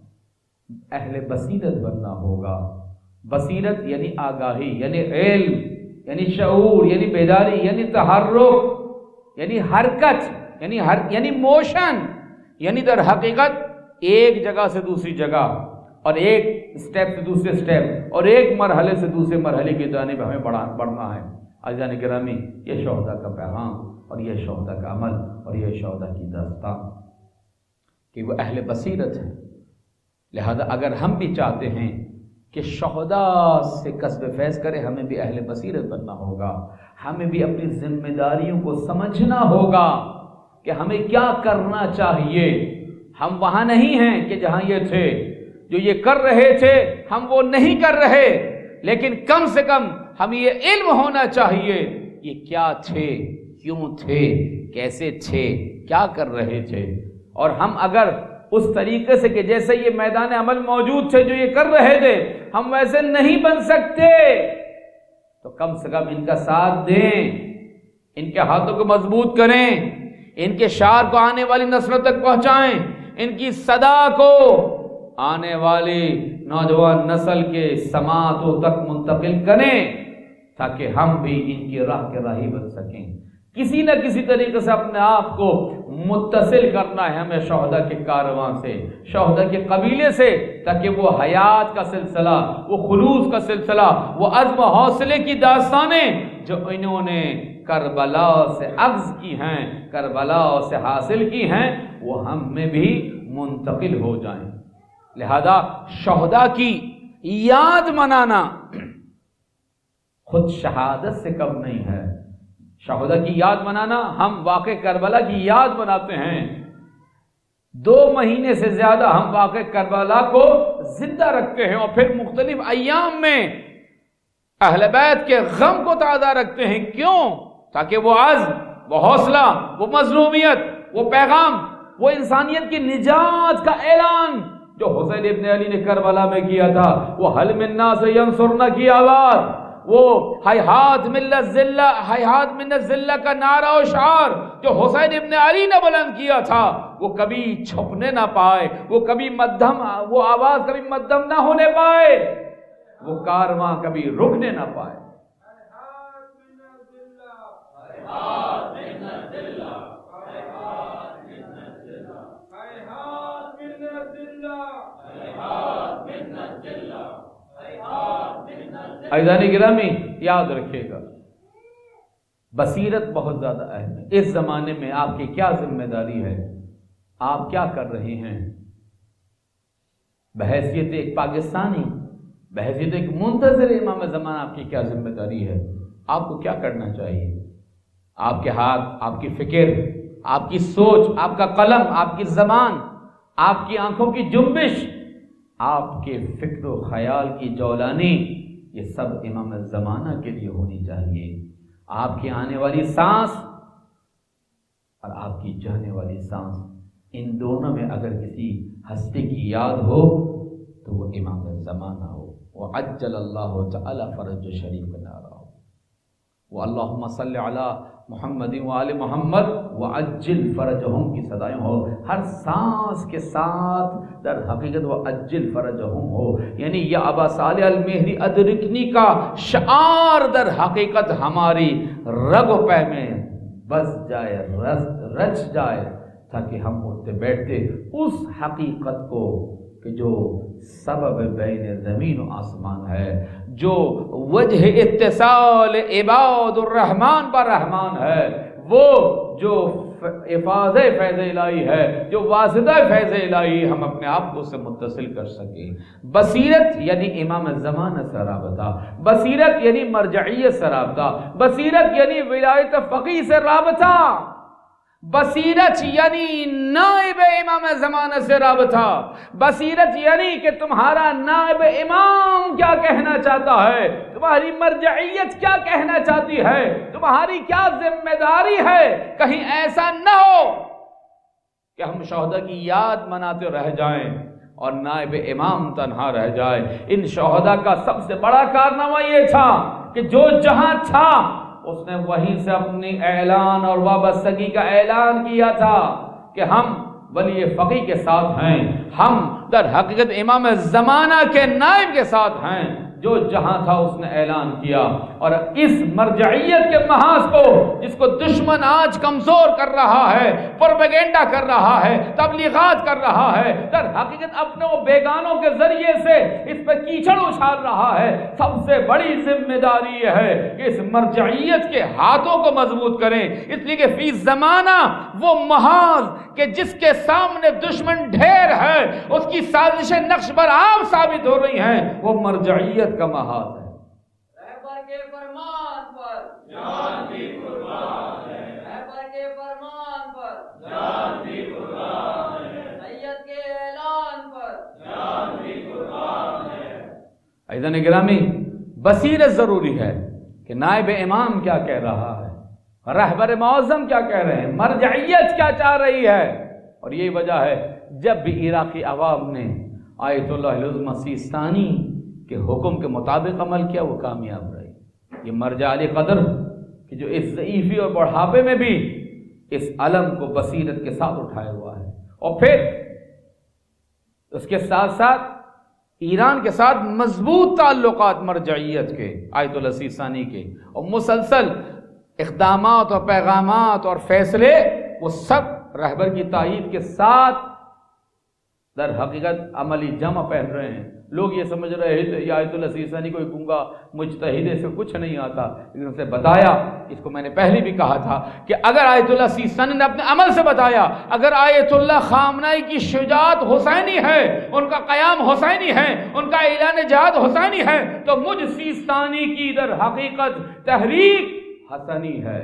اہل بصیرت بننا ہوگا۔ بصیرت یعنی آگاہی، یعنی علم، یعنی شعور، یعنی بیداری، یعنی تحرک، یعنی حرکت، یعنی موشن، یعنی در حقیقت ایک جگہ سے دوسری جگہ اور ایک اسٹیپ سے دوسرے اسٹیپ اور ایک مرحلے سے دوسرے مرحلے کی جانب ہمیں بڑھنا ہے۔ عزیزان گرامی، یہ شہداء کا پیغام اور یہ شہداء کا عمل اور یہ شہداء کی داستان کہ وہ اہل بصیرت ہیں۔ لہذا اگر ہم بھی چاہتے ہیں کہ شہداء سے کسب فیض کرے، ہمیں بھی اہل بصیرت بننا ہوگا، ہمیں بھی اپنی ذمہ داریوں کو سمجھنا ہوگا کہ ہمیں کیا کرنا چاہیے۔ ہم وہاں نہیں ہیں کہ جہاں یہ تھے، جو یہ کر رہے تھے ہم وہ نہیں کر رہے، لیکن کم سے کم ہمیں یہ علم ہونا چاہیے یہ کیا تھے، کیوں تھے، کیسے تھے، کیا کر رہے تھے۔ اور ہم اگر اس طریقے سے کہ جیسے یہ میدان عمل موجود تھے جو یہ کر رہے تھے، ہم ویسے نہیں بن سکتے، تو کم سے کم ان کا ساتھ دیں، ان کے ہاتھوں کو مضبوط کریں، ان کے شعار کو آنے والی نسلوں تک پہنچائیں، ان کی صدا کو آنے والی نوجوان نسل کے سماعتوں تک منتقل کریں تاکہ ہم بھی ان کی راہ کے راہی بن سکیں۔ کسی نہ کسی طریقے سے اپنے آپ کو متصل کرنا ہے ہمیں شہداء کے کارواں سے، شہداء کے قبیلے سے، تاکہ وہ حیات کا سلسلہ، وہ خلوص کا سلسلہ، وہ عزم و حوصلے کی داستانیں جو انہوں نے کربلا سے اخذ کی ہیں، کربلا سے حاصل کی ہیں، وہ ہم میں بھی منتقل ہو جائیں۔ لہذا شہداء کی یاد منانا خود شہادت سے کم نہیں ہے۔ شہداء کی یاد منانا، ہم واقع کربلا کی یاد مناتے ہیں، 2 مہینے سے زیادہ ہم واقع کربلا کو زندہ رکھتے ہیں اور پھر مختلف ایام میں اہل بیت کے غم کو تازہ رکھتے ہیں۔ کیوں؟ تاکہ وہ عزم، وہ حوصلہ، وہ مظلومیت، وہ پیغام، وہ انسانیت کی نجات کا اعلان جو حسین ابن علی نے کربلا میں کیا تھا، وہ حل من الناس ینصرنا کی آواز، وہ ہیہات من الذلہ کا نعرہ و شعار جو حسین ابن علی نے بلند کیا تھا، وہ کبھی چھپنے نہ پائے، وہ آواز کبھی مدھم نہ ہونے پائے، وہ کارواں کبھی رکنے نہ پائے۔ عزیزان گرامی، یاد رکھیے گا بصیرت بہت زیادہ اہم ہے۔ اس زمانے میں آپ کی کیا ذمہ داری ہے، آپ کیا کر رہے ہیں؟ بحیثیت ایک پاکستانی، بحیثیت ایک منتظر امام زمان، آپ کی کیا ذمہ داری ہے؟ آپ کو کیا کرنا چاہیے؟ آپ کے ہاتھ، آپ کی فکر، آپ کی سوچ، آپ کا قلم، آپ کی زبان، آپ کی آنکھوں کی جنبش، آپ کے فکر و خیال کی جولانی، یہ سب امام زمانہ کے لیے ہونی چاہیے۔ آپ کی آنے والی سانس اور آپ کی جانے والی سانس، ان دونوں میں اگر کسی ہستی کی یاد ہو تو وہ امام زمانہ ہو، وہ عجل اللہ تعالی فرج شریف کا نعرہ ہو، وہ اللہم صلی علی محمد وآل محمد وعجل فرجہم کی صدائیں ہو، ہر سانس کے ساتھ در حقیقت وہ عجل فرجہم ہو، یعنی یا ابا صالح المہدی ادرکنی کا شعار در حقیقت ہماری رگ و پے میں بس جائے، رچ جائے، تاکہ ہم اٹھتے بیٹھتے اس حقیقت کو کہ جو سبب بین زمین و آسمان ہے، جو وجہ اتصال عباد الرحمن پر رحمان ہے، وہ جو افاظ فیض الہی ہے، جو واسطہ فیض الہی، ہم اپنے آپ کو سے متصل کر سکیں۔ بصیرت یعنی امام زمانہ سے رابطہ، بصیرت یعنی مرجعیت سے رابطہ، بصیرت یعنی ولایت فقیہ سے رابطہ، بصیرت یعنی نائب امام زمانہ سے رابطہ، بصیرت یعنی کہ تمہارا نائب امام کیا کہنا چاہتا ہے، تمہاری مرجعیت کیا کہنا چاہتی ہے، تمہاری کیا ذمہ داری ہے۔ کہیں ایسا نہ ہو کہ ہم شہداء کی یاد مناتے رہ جائیں اور نائب امام تنہا رہ جائے۔ ان شہداء کا سب سے بڑا کارنامہ یہ تھا کہ جو جہاں تھا اس نے وہیں سے اپنی اعلان اور وابستگی کا اعلان کیا تھا کہ ہم ولی فقیہ کے ساتھ ہیں، ہم در حقیقت امام زمانہ کے نائب کے ساتھ ہیں۔ جو جہاں تھا اس نے اعلان کیا، اور اس مرجعیت کے محاذ کو جس کو دشمن آج کمزور کر رہا ہے، پروپیگنڈا کر رہا ہے، تبلیغات کر رہا ہے، در حقیقت اپنے بیگانوں کے ذریعے سے اس پر کیچڑ اچھال رہا ہے، سب سے بڑی ذمہ داری یہ ہے کہ اس مرجعیت کے ہاتھوں کو مضبوط کریں، اس لیے کہ فی زمانہ وہ محاذ کہ جس کے سامنے دشمن ڈھیر ہے، اس کی سازشیں نقش بر آب ثابت ہو رہی ہیں، وہ مرجعیت کا محاذ ہے۔ رہبر کے فرمان پر جان بھی قربان ہے، رہبر کے فرمان پر جان بھی قربان ہے، سید کے اعلان پر جان بھی قربان ہے۔ عزیزان گرامی، بصیرت ضروری ہے کہ نائب امام کیا کہہ رہا ہے، رہبر معظم کیا کہہ رہے ہیں، مرجعیت کیا چاہ رہی ہے۔ اور یہی وجہ ہے جب بھی عراقی عوام نے آیت اللہ العظمی سیستانی کے حکم کے مطابق عمل کیا، وہ کامیاب رہے۔ یہ مرجع علی قدر کہ جو اس ضعیفی اور بڑھاپے میں بھی اس علم کو بصیرت کے ساتھ اٹھایا ہوا ہے، اور پھر اس کے ساتھ ساتھ ایران کے ساتھ مضبوط تعلقات مرجعیت کے، آیت اللہ سیستانی کے، اور مسلسل اقدامات اور پیغامات اور فیصلے وہ سب رہبر کی تائید کے ساتھ در حقیقت عملی جمع پہن رہے ہیں۔ لوگ یہ سمجھ رہے تھے یہ آیت اللہ سیستانی کوئی گنگا مجتہد سے کچھ نہیں آتا، لیکن اسے بتایا، اس کو میں نے پہلے بھی کہا تھا کہ اگر آیت اللہ سیستانی نے اپنے عمل سے بتایا، اگر آیت اللہ خامنائی کی شجاعت حسینی ہے، ان کا قیام حسینی ہے، ان کا اعلان جہاد حسینی ہے، تو مجھ سیستانی کی در حقیقت تحریک حسنی ہے،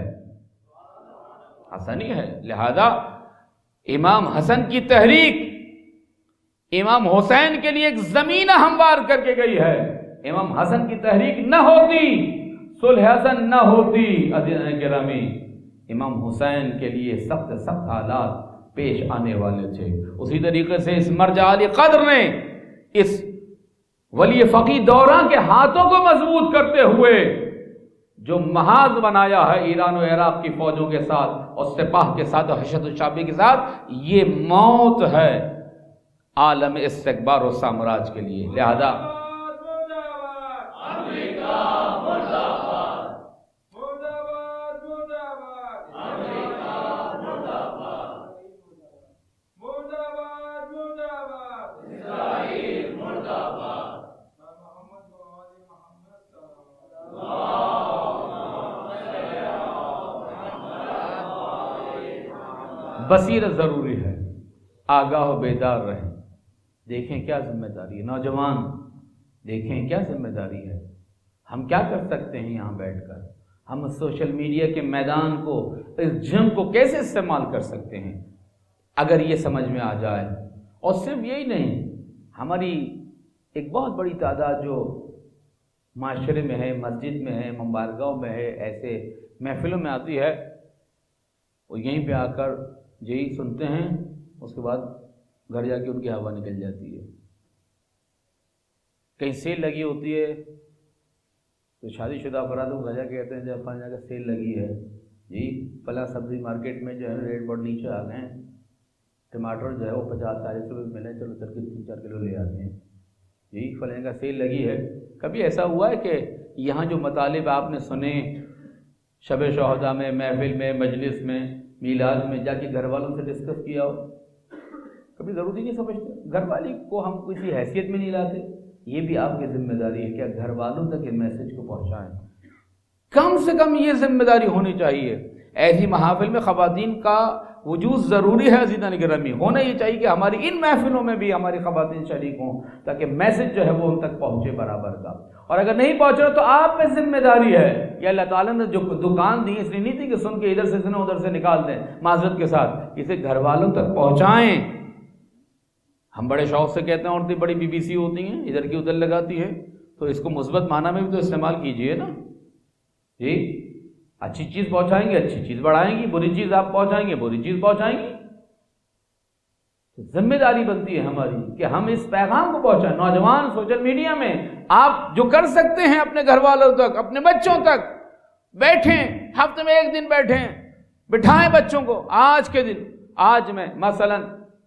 حسنی ہے۔ لہذا امام حسن کی تحریک امام حسین کے لیے ایک زمینہ ہموار کر کے گئی ہے۔ امام حسن کی تحریک نہ ہوتی، صلح حسن نہ ہوتی، عزیزان گرامی، امام حسین کے لیے سخت سخت حالات پیش آنے والے تھے۔ اسی طریقے سے اس مرجع علی قدر نے اس ولی فقیہ دوراں کے ہاتھوں کو مضبوط کرتے ہوئے جو محاذ بنایا ہے ایران و عراق کی فوجوں کے ساتھ اور سپاہ کے ساتھ اور حشد الشعبی کے ساتھ، یہ موت ہے عالم استکبار و سامراج کے لیے۔ لہذا امریکہ مرد آباد، مرد آباد، مرد آباد، امریکہ مرد آباد، مرد آباد، مرد آباد، اسرائیل مرد آباد۔ بصیرت ضروری ہے، آگاہ و بیدار رہیں، دیکھیں کیا ذمہ داری ہے۔ نوجوان دیکھیں کیا ذمہ داری ہے، ہم کیا کر سکتے ہیں یہاں بیٹھ کر، ہم سوشل میڈیا کے میدان کو، اس جنگ کو کیسے استعمال کر سکتے ہیں اگر یہ سمجھ میں آ جائے۔ اور صرف یہی نہیں، ہماری ایک بہت بڑی تعداد جو معاشرے میں ہے، مسجد میں ہے، مبارکاؤں میں ہے، ایسے محفلوں میں آتی ہے، وہ یہیں پہ آ کر یہی سنتے ہیں، اس کے بعد گھر جا کے ان کی ہوا نکل جاتی ہے۔ کہیں سیل لگی ہوتی ہے تو شادی شدہ افراد کو گھر جا کے کہتے ہیں جب فلاں جگہ سیل لگی ہے جی، فلاں سبزی مارکیٹ میں جو ہے ریٹ بہت نیچے آ گئے ہیں، ٹماٹر جو ہے وہ 50-40 روپے ملے، چلو چل کے 3-4 کلو لے آتے ہیں جی، فلاں جگہ سیل لگی ہے۔ کبھی ایسا ہوا ہے کہ یہاں جو مطالب آپ نے سنے شب شہداء میں، محفل میں، مجلس میں، میلاد میں جا کے گھر والوں سے ڈسکس کیا ہو؟ کبھی ضروری نہیں سمجھتے؟ گھر والی کو ہم کسی حیثیت میں نہیں لاتے؟ یہ بھی آپ کی ذمہ داری ہے کہ گھر والوں تک اس میسج کو پہنچائیں. کم سے کم یہ ذمہ داری ہونی چاہیے. ایسی محافل میں خواتین کا وجود ضروری ہے عزیزان گرامی. ہونا یہ چاہیے کہ ہماری ان محفلوں میں بھی ہماری خواتین شریک ہوں تاکہ میسج جو ہے وہ ان تک پہنچے برابر کا. اور اگر نہیں پہنچ رہا تو آپ پہ ذمہ داری ہے. یہ اللہ تعالیٰ نے جو دکان دی اس لیے نہیں تھی کہ سن کے ادھر سے سنیں ادھر سے نکال دیں معذرت کے ساتھ، اسے گھر والوں تک پہنچائیں. ہم بڑے شوق سے کہتے ہیں عورتیں بڑی BBC ہوتی ہیں، ادھر کی ادھر لگاتی ہے، تو اس کو مثبت معنی میں بھی تو استعمال کیجئے نا. جی اچھی چیز پہنچائیں گے اچھی چیز بڑھائیں گی، بری چیز آپ پہنچائیں گے بری چیز پہنچائیں گی. تو ذمہ داری بنتی ہے ہماری کہ ہم اس پیغام کو پہنچائیں. نوجوان سوشل میڈیا میں آپ جو کر سکتے ہیں اپنے گھر والوں تک، اپنے بچوں تک بیٹھیں، ہفتے میں ایک دن بیٹھیں، بٹھائیں بچوں کو. آج کے دن آج میں مثلاً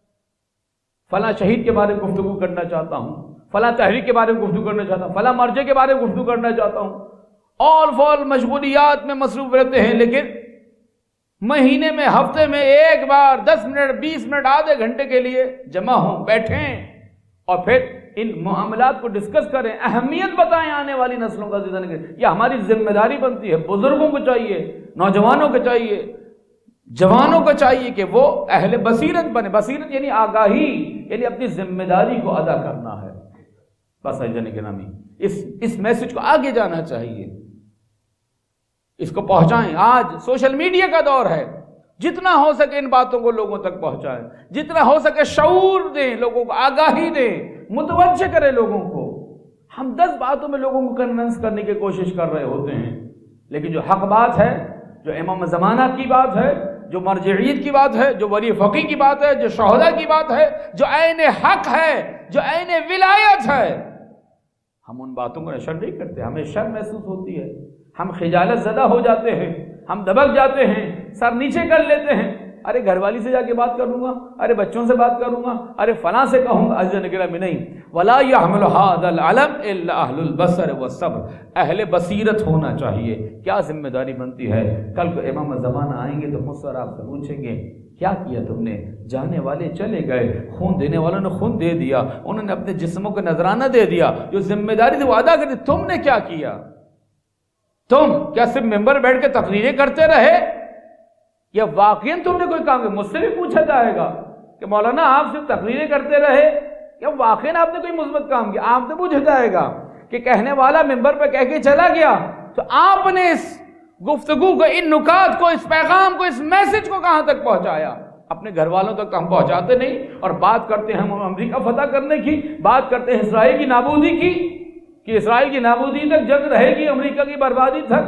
فلاں شہید کے بارے میں گفتگو کرنا چاہتا ہوں، فلاں تحریک کے بارے میں گفتگو کرنا چاہتا ہوں، فلاں مرجع کے بارے میں گفتگو کرنا چاہتا ہوں. آل فال مشغولیات میں مصروف رہتے ہیں، لیکن مہینے میں ہفتے میں ایک بار 10 منٹ 20 منٹ آدھے گھنٹے کے لیے جمع ہوں، بیٹھیں اور پھر ان معاملات کو ڈسکس کریں، اہمیت بتائیں آنے والی نسلوں کا. یہ ہماری ذمہ داری بنتی ہے. بزرگوں کو چاہیے، نوجوانوں کو چاہیے، جوانوں کو چاہیے کہ وہ اہل بصیرت بنے. بصیرت یعنی آگاہی، یعنی اپنی ذمہ داری کو ادا کرنا ہے. بس عزیزان گرامی اس میسج کو آگے جانا چاہیے، اس کو پہنچائیں. آج سوشل میڈیا کا دور ہے، جتنا ہو سکے ان باتوں کو لوگوں تک پہنچائیں، جتنا ہو سکے شعور دیں، لوگوں کو آگاہی دیں، متوجہ کریں لوگوں کو. ہم 10 باتوں میں لوگوں کو کنونس کرنے کی کوشش کر رہے ہوتے ہیں، لیکن جو حق بات ہے، جو امام زمانہ کی بات ہے، جو مرجعیت کی بات ہے، جو ولی فقی کی بات ہے، جو شہداء کی بات ہے، جو عین حق ہے، جو عین ولایت ہے، ہم ان باتوں کو نشر نہیں کرتے. ہمیں شرم محسوس ہوتی ہے، ہم خجالت زدہ ہو جاتے ہیں، ہم دبک جاتے ہیں، سر نیچے کر لیتے ہیں. ارے گھر والی سے جا کے بات کروں گا، ارے بچوں سے بات کروں گا، ارے فلاں سے کہوں گا. عزیزان گرامی نہیں. ولا يحمل هذا العلم الا اهل البصر والصبر. اہل بصیرت ہونا چاہیے. کیا ذمہ داری بنتی ہے. کل کو امام زمانہ آئیں گے تو مجھ سے آپ سے پوچھیں گے کیا کیا تم نے. جانے والے چلے گئے، خون دینے والوں نے خون دے دیا، انہوں نے اپنے جسموں کو نذرانہ دے دیا، جو ذمہ داری تھی وہ ادا کر دی. تم نے کیا کیا؟ تم کیا صرف ممبر بیٹھ کے تقریریں کرتے رہے یا واقعاً تم نے کوئی کام کیا؟ مجھ سے بھی پوچھا جائے گا کہ مولانا آپ صرف تقریریں کرتے رہے یا واقعاً آپ نے کوئی مثبت کام کیا؟ آپ سے پوچھا جائے گا کہ کہنے والا ممبر پہ کہہ کے چلا گیا تو آپ نے اس گفتگو کو، ان نکات کو، اس پیغام کو، اس میسج کو کہاں تک پہنچایا؟ اپنے گھر والوں تک ہم پہنچاتے نہیں اور بات کرتے ہیں ہم امریکہ فتح کرنے کی، بات کرتے ہیں اسرائیل کی نابودی کی کہ اسرائیل کی نابودی تک جنگ رہے گی، امریکہ کی بربادی تک.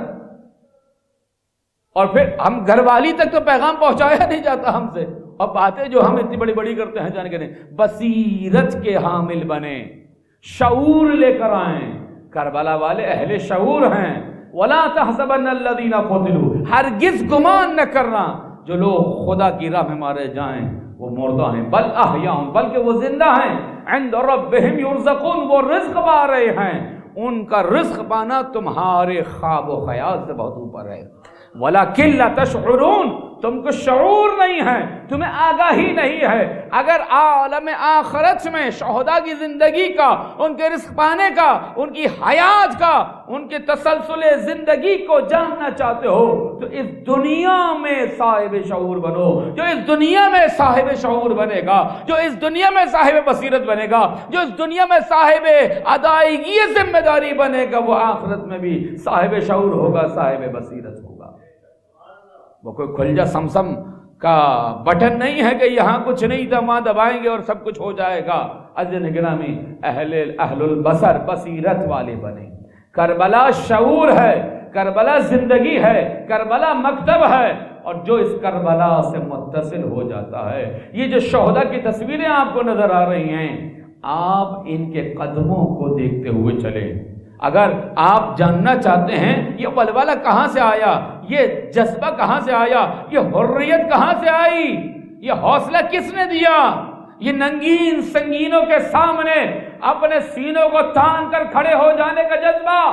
اور پھر ہم گھر والی تک تو پیغام پہنچایا نہیں جاتا ہم سے. اور باتیں جو ہم اتنی بڑی بڑی کرتے ہیں جانے کے نہیں. بصیرت کے حامل بنیں، شعور لے کر آئیں. کربلا والے اہل شعور ہیں. وَلَا تَحْسَبَنَّ الَّذِينَ قُتِلُوا. ہرگز گمان نہ کرنا جو لوگ خدا کی راہ میں مارے جائیں وہ مردہ ہیں، بل احیاء، بلکہ وہ زندہ ہیں. عند ربهم يرزقون، وہ رزق پا رہے ہیں. ان کا رزق پانا تمہارے خواب و خیال سے بہت اوپر ہے. وَلَكِنْ لَا تَشْعُرُونَ، تم کو شعور نہیں ہے، تمہیں آگاہی نہیں ہے. اگر عالم آخرت میں شہداء کی زندگی کا، ان کے رزق پانے کا، ان کی حیات کا، ان کے تسلسل زندگی کو جاننا چاہتے ہو تو اس دنیا میں صاحب شعور بنو. جو اس دنیا میں صاحب شعور بنے گا، جو اس دنیا میں صاحب بصیرت بنے گا، جو اس دنیا میں صاحب ادائیگی ذمہ داری بنے گا، وہ آخرت میں بھی صاحب شعور ہوگا، صاحب بصیرت ہوگا. وہ کوئی کھلجا سمسم کا بٹن نہیں ہے کہ یہاں کچھ نہیں تھا وہاں دبائیں گے اور سب کچھ ہو جائے گا. عزیزان گرامی اہل البصر، بصیرت والے بنے. کربلا شعور ہے، کربلا زندگی ہے، کربلا مکتب ہے. اور جو اس کربلا سے متصل ہو جاتا ہے، یہ جو شہداء کی تصویریں آپ کو نظر آ رہی ہیں، آپ ان کے قدموں کو دیکھتے ہوئے چلیں. اگر آپ جاننا چاہتے ہیں یہ ولولہ کہاں سے آیا، یہ جذبہ کہاں سے آیا، یہ حریت کہاں سے آئی، یہ حوصلہ کس نے دیا، یہ ننگین سنگینوں کے سامنے اپنے سینوں کو تان کر کھڑے ہو جانے کا جذبہ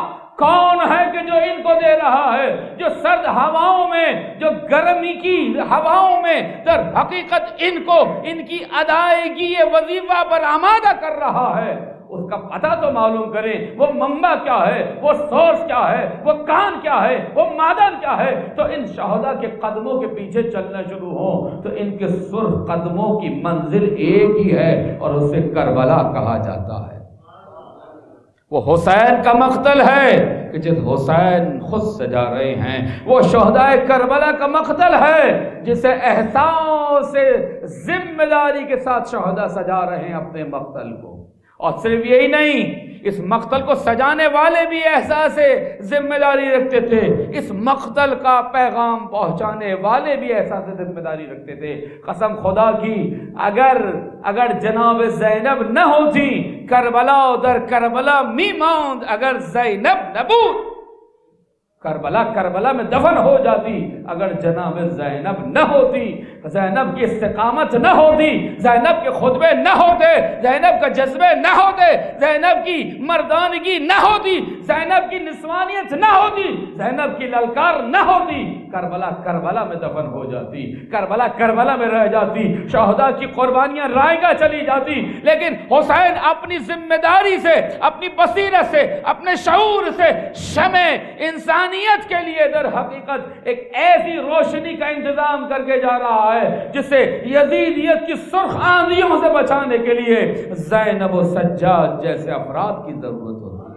کون ہے کہ جو ان کو دے رہا ہے؟ جو سرد ہواؤں میں، جو گرمی کی ہواؤں میں در حقیقت ان کو ان کی ادائیگی وظیفہ پر آمادہ کر رہا ہے، اس کا پتہ تو معلوم کریں، وہ منبع کیا ہے، وہ سورس کیا ہے، وہ کان کیا ہے، وہ معدن کیا ہے۔ تو ان شہداء کے قدموں کے پیچھے چلنا شروع ہوں تو ان کے سرخ قدموں کی منزل ایک ہی ہے اور اسے کربلا کہا جاتا ہے۔ وہ حسین کا مقتل ہے کہ جس حسین خود سجا رہے ہیں، وہ شہداء کربلا کا مقتل ہے جسے احساس ذمہ داری کے ساتھ شہداء سجا رہے ہیں اپنے مقتل کو۔ اور صرف یہی نہیں، اس مقتل کو سجانے والے بھی احساس ذمہ داری رکھتے تھے، اس مقتل کا پیغام پہنچانے والے بھی احساس ذمہ داری رکھتے تھے۔ قسم خدا کی اگر جناب زینب نہ ہوتی، کربلا در کربلا می ماند، اگر زینب نبود کربلا میں دفن ہو جاتی، اگر جناب زینب نہ ہوتی، زینب کی استقامت نہ ہوتی، زینب کے خطبے نہ ہوتے، زینب کا جذبے نہ ہوتے، زینب کی مردانگی نہ ہوتی، زینب کی نسوانیت نہ ہوتی، زینب کی للکار نہ ہوتی، کربلا میں دفن ہو جاتی، کربلا میں رہ جاتی، شہداء کی قربانیاں رائگاں چلی جاتی۔ لیکن حسین اپنی ذمہ داری سے، اپنی بصیرت سے، اپنے شعور سے شمع انسانیت کے لیے در حقیقت ایک ایسی روشنی کا انتظام کر کے جا رہا ہے جسے یزیدیت کی سرخ آندھیوں سے بچانے کے لیے زینب و سجاد جیسے افراد کی ضرورت ہوتی ہے۔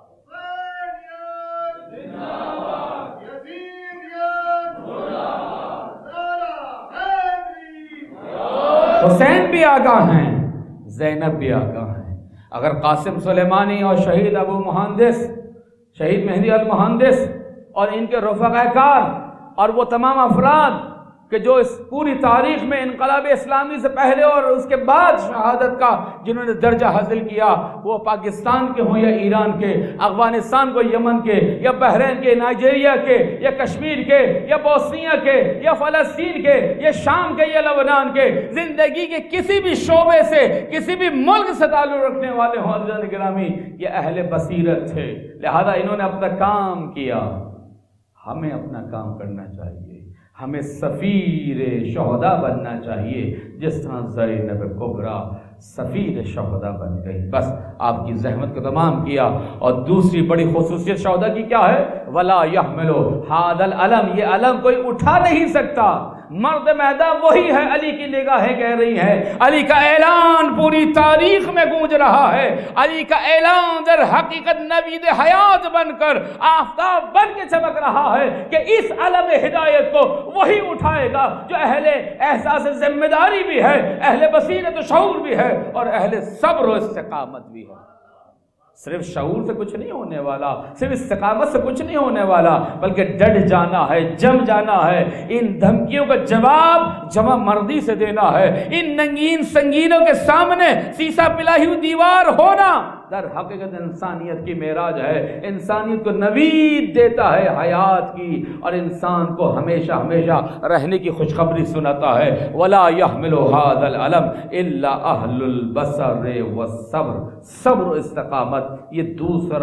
حسین بھی آگاہ ہیں، زینب بھی آگاہ ہیں۔ اگر قاسم سلیمانی اور شہید ابو مہندس، شہید مہدی المہندس اور ان کے رفقاء کار اور وہ تمام افراد کہ جو اس پوری تاریخ میں انقلاب اسلامی سے پہلے اور اس کے بعد شہادت کا جنہوں نے درجہ حاصل کیا، وہ پاکستان کے ہوں یا ایران کے، افغانستان کو یمن کے یا بحرین کے، نائجیریا کے یا کشمیر کے یا بوسنیا کے یا فلسطین کے یا شام کے یا لبنان کے، زندگی کے کسی بھی شعبے سے، کسی بھی ملک سے تعلق رکھنے والے ہوں، عزیزان گرامی یہ اہل بصیرت تھے، لہذا انہوں نے اپنا کام کیا۔ ہمیں اپنا کام کرنا چاہیے، ہمیں سفیر شہداء بننا چاہیے، جس طرح زینب کبریٰ سفیر شہداء بن گئی۔ بس آپ کی زحمت کو تمام کیا۔ اور دوسری بڑی خصوصیت شہداء کی کیا ہے؟ وَلَا يَحْمِلُ هَذَا الْعَلَمْ، یہ علم کوئی اٹھا نہیں سکتا۔ مرد میدان وہی ہے، علی کی نگاہیں کہہ رہی ہیں، علی کا اعلان پوری تاریخ میں گونج رہا ہے، علی کا اعلان در حقیقت نوید حیات بن کر آفتاب بن کے چمک رہا ہے کہ اس علم ہدایت کو وہی اٹھائے گا جو اہل احساس ذمہ داری بھی ہے، اہل بصیرت و شعور بھی ہے اور اہل صبر و استقامت بھی ہے۔ صرف شعور سے کچھ نہیں ہونے والا، صرف استقامت سے کچھ نہیں ہونے والا، بلکہ ڈٹ جانا ہے، جم جانا ہے، ان دھمکیوں کا جواب جمع مردی سے دینا ہے، ان ننگین سنگینوں کے سامنے سیسا پلائی ہوئی دیوار ہونا در حقیقت انسانیت کی معراج ہے، انسانیت کو نوید دیتا ہے حیات کی، اور انسان کو ہمیشہ ہمیشہ رہنے کی خوشخبری سناتا ہے۔ وَلَا يَحْمِلُ هَذَا الْعَلَمْ إِلَّا أَهْلُ الْبَصَرِ وَالصَّبْرِ، صبر و استقامت، یہ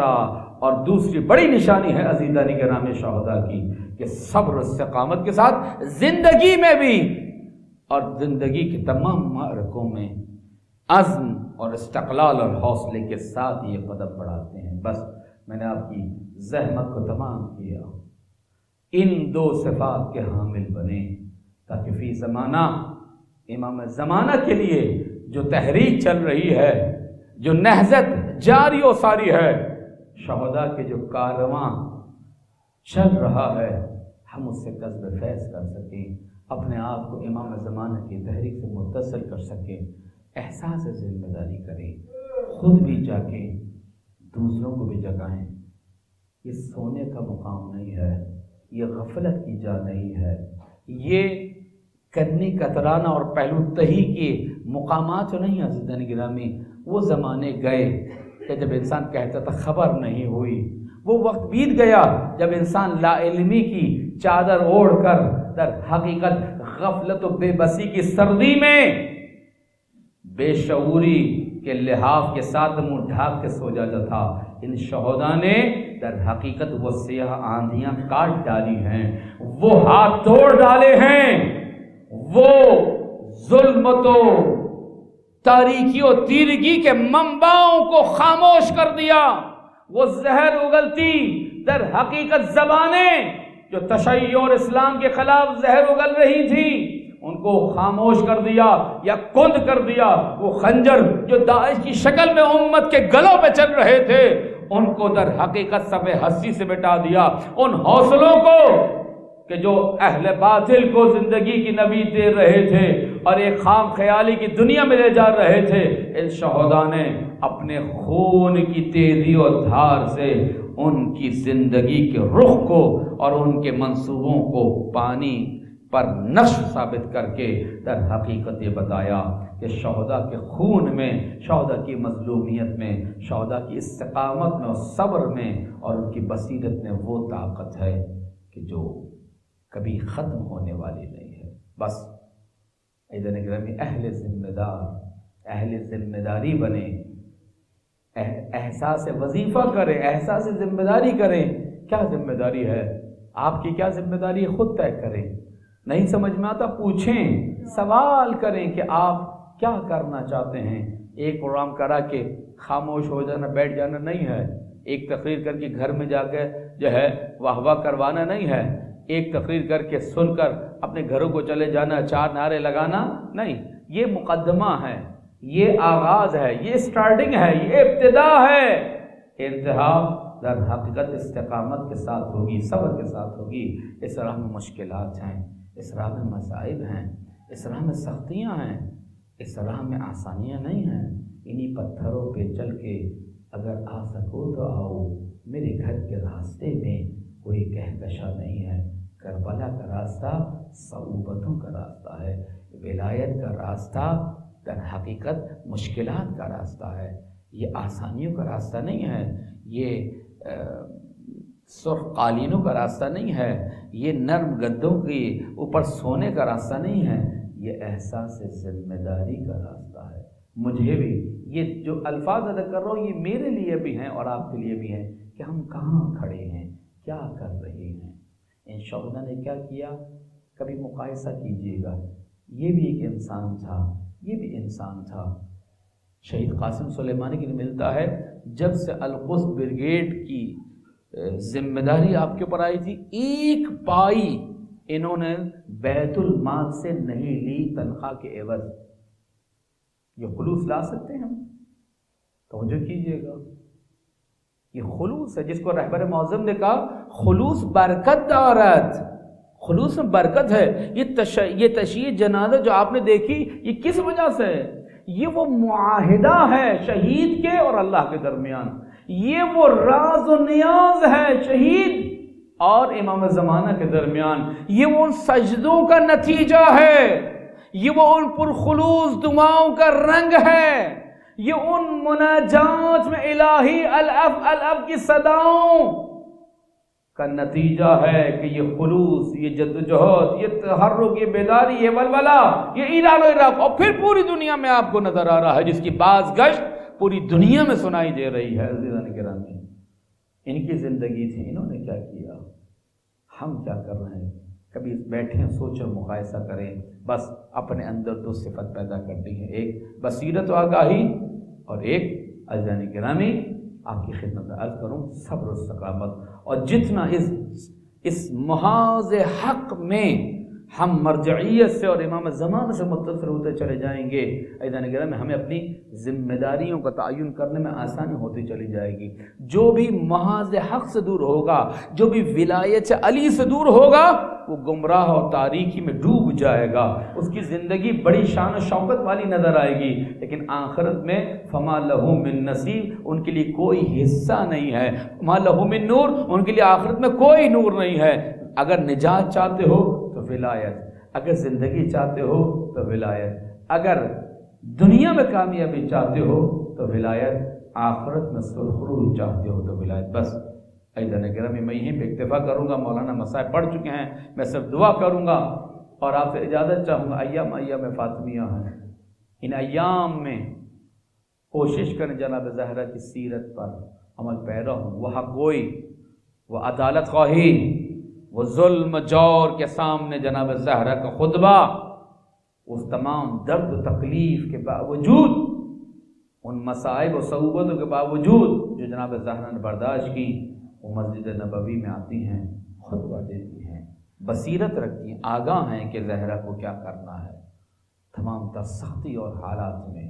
دوسری بڑی نشانی ہے عزیزان گرامی شہداء کی، کہ صبر و استقامت کے ساتھ زندگی میں بھی اور زندگی کے تمام معرکوں میں عزم اور استقلال اور حوصلے کے ساتھ یہ قدم بڑھاتے ہیں۔ بس میں نے آپ کی زحمت کو تمام کیا، ان دو صفات کے حامل بنے تاکہ فی زمانہ امام زمانہ کے لیے جو تحریک چل رہی ہے، جو نہضت جاری و ساری ہے، شہداء کے جو کارواں چل رہا ہے، ہم اس سے کسب فیض کر سکیں، اپنے آپ کو امام زمانہ کی تحریک سے متصل کر سکیں، احساس ذمہ داری کریں، خود بھی جاگیں، دوسروں کو بھی جگائیں۔ یہ سونے کا مقام نہیں ہے، یہ غفلت کی جا نہیں ہے، یہ کرنی کترانا اور پہلو تہی کے مقامات نہیں عزیزان گرامی۔ وہ زمانے گئے کہ جب انسان کہتا تھا خبر نہیں ہوئی، وہ وقت بیت گیا جب انسان لا علمی کی چادر اوڑھ کر در حقیقت غفلت و بے بسی کی سردی میں بے شعوری کے لحاف کے ساتھ منہ ڈھانپ کے سو جاتا تھا۔ ان شہداء نے در حقیقت وہ سیاہ آندھیاں کاٹ ڈالی ہیں، وہ ہاتھ توڑ ڈالے ہیں، وہ ظلمت و تاریکی و تیرگی کے منبعوں کو خاموش کر دیا، وہ زہر اگلتی در حقیقت زبانیں جو تشیع اور اسلام کے خلاف زہر اگل رہی تھی ان کو خاموش کر دیا یا کند کر دیا، وہ خنجر جو داعش کی شکل میں امت کے گلوں پہ چل رہے تھے ان کو در حقیقت صف ہستی سے مٹا دیا، ان حوصلوں کو کہ جو اہل باطل کو زندگی کی نوید دے رہے تھے اور ایک خام خیالی کی دنیا میں لے جا رہے تھے، ان شہداء نے اپنے خون کی تیزی اور دھار سے ان کی زندگی کے رخ کو اور ان کے منصوبوں کو پانی پر نقش ثابت کر کے در حقیقت یہ بتایا کہ شہداء کے خون میں، شہداء کی مظلومیت میں، شہداء کی استقامت میں اور صبر میں اور ان کی بصیرت میں وہ طاقت ہے کہ جو کبھی ختم ہونے والی نہیں ہے۔ بس عزیزان گرامی، اہل ذمہ داری بنے، احساس وظیفہ کریں، احساس ذمہ داری کریں۔ کیا ذمہ داری ہے؟ آپ کی کیا ذمہ داری ہے؟ خود طے کریں۔ نہیں سمجھ میں آتا پوچھیں، سوال کریں کہ آپ کیا کرنا چاہتے ہیں۔ ایک پروگرام کرا کے خاموش ہو جانا، بیٹھ جانا نہیں ہے، ایک تقریر کر کے گھر میں جا کے جو ہے واہ واہ کروانا نہیں ہے، ایک تقریر کر کے سن کر اپنے گھروں کو چلے جانا، چار نعرے لگانا نہیں۔ یہ مقدمہ ہے، یہ آغاز ہے، یہ سٹارٹنگ ہے، یہ ابتدا ہے۔ انتہا در حقیقت استقامت کے ساتھ ہوگی، صبر کے ساتھ ہوگی۔ اس راہ میں مشکلات ہیں، اس راہ میں مصائب ہیں، اس راہ میں سختیاں ہیں، اس راہ میں آسانیاں نہیں ہیں۔ انہی پتھروں پہ چل کے اگر آ سکو تو آؤ، میرے گھر کے راستے میں کوئی کہکشاں نہیں ہے۔ کربلا کا راستہ صعوبتوں کا راستہ ہے، ولایت کا راستہ در حقیقت مشکلات کا راستہ ہے، یہ آسانیوں کا راستہ نہیں ہے، یہ سرخ قالینوں کا راستہ نہیں ہے، یہ نرم گدوں کے اوپر سونے کا راستہ نہیں ہے، یہ احساس ذمہ داری کا راستہ ہے۔ مجھے بھی یہ جو الفاظ ادا کر رہا ہوں یہ میرے لیے بھی ہیں اور آپ کے لیے بھی ہیں کہ ہم کہاں کھڑے ہیں، کیا کر رہے ہیں۔ ان شہداء نے کیا کیا؟ کبھی مقایسہ کیجئے گا، یہ بھی ایک انسان تھا، یہ بھی انسان تھا۔ شہید قاسم سلیمانی کی ملتا ہے جب سے القدس بریگیڈ کی ذمہ داری آپ کے اوپر آئی تھی، ایک پائی انہوں نے بیت المال سے نہیں لی تنخواہ کے عوض۔ یہ خلوص لا سکتے ہیں ہم؟ توجہ کیجئے گا، یہ خلوص ہے جس کو رہبر معظم نے کہا خلوص برکت دارت، خلوص میں برکت ہے۔ یہ تشییع جنازہ جو آپ نے دیکھی یہ کس وجہ سے ہے؟ یہ وہ معاہدہ ہے شہید کے اور اللہ کے درمیان، یہ وہ راز و نیاز ہے شہید اور امام زمانہ کے درمیان، یہ وہ ان سجدوں کا نتیجہ ہے، یہ وہ ان پرخلوص دعاؤں کا رنگ ہے، یہ ان مناجات میں الہی الف الف کی صداؤں کا نتیجہ ہے کہ یہ خلوص، یہ جدوجہد، یہ تحرک، یہ بیداری، یہ ولولہ، یہ ایران و عراق اور پھر پوری دنیا میں آپ کو نظر آ رہا ہے، جس کی باز گشت پوری دنیا میں سنائی دے رہی ہے۔ عزیزان گرامی، ان کی زندگی تھی، انہوں نے کیا کیا، ہم کیا کر رہے ہیں؟ کبھی بیٹھیں، سوچیں، مقایسہ کریں۔ بس اپنے اندر دو صفت پیدا کرتی ہے، ایک بصیرت و آگاہی اور ایک عزیزان گرامی آپ کی خدمت میں عرض کروں صبر و استقامت۔ اور جتنا اس محاذ حق میں ہم مرجعیت سے اور امام زمانہ سے متصل ہوتے چلے جائیں گے، عزیزان گرامی ہمیں اپنی ذمہ داریوں کا تعین کرنے میں آسانی ہوتی چلی جائے گی۔ جو بھی محاذ حق سے دور ہوگا، جو بھی ولایت علی سے دور ہوگا، وہ گمراہ اور تاریکی میں ڈوب جائے گا۔ اس کی زندگی بڑی شان و شوکت والی نظر آئے گی، لیکن آخرت میں فما لہو من نصیب، ان کے لیے کوئی حصہ نہیں ہے۔ فما لہو من نور، ان کے لیے آخرت میں کوئی نور نہیں ہے۔ اگر نجات چاہتے ہو تو ولایت، اگر زندگی چاہتے ہو تو ولایت، اگر دنیا میں کامیابی چاہتے ہو تو ولایت، آخرت میں سرخروج چاہتے ہو تو ولایت۔ بس عزیزان گرامی میں یہیں پہ اکتفا کروں گا، مولانا مسائل پڑھ چکے ہیں، میں صرف دعا کروں گا اور آپ سے اجازت چاہوں گا۔ ایام فاطمیہ ہیں، ان ایام میں کوشش کریں جناب زہرا کی سیرت پر عمل پیرا ہوں، وہ حق گوئی، وہ عدالت خواہی، وہ ظلم جور کے سامنے جناب زہرا کا خطبہ، اس تمام درد و تکلیف کے باوجود، ان مصائب و صعوبتوں کے باوجود جو جناب زہرا نے برداشت کی، وہ مسجد نبوی میں آتی ہیں، خطبہ دیتی ہیں، بصیرت رکھتی ہیں، آگاہ ہیں کہ زہرا کو کیا کرنا ہے، تمام تر سختی اور حالات میں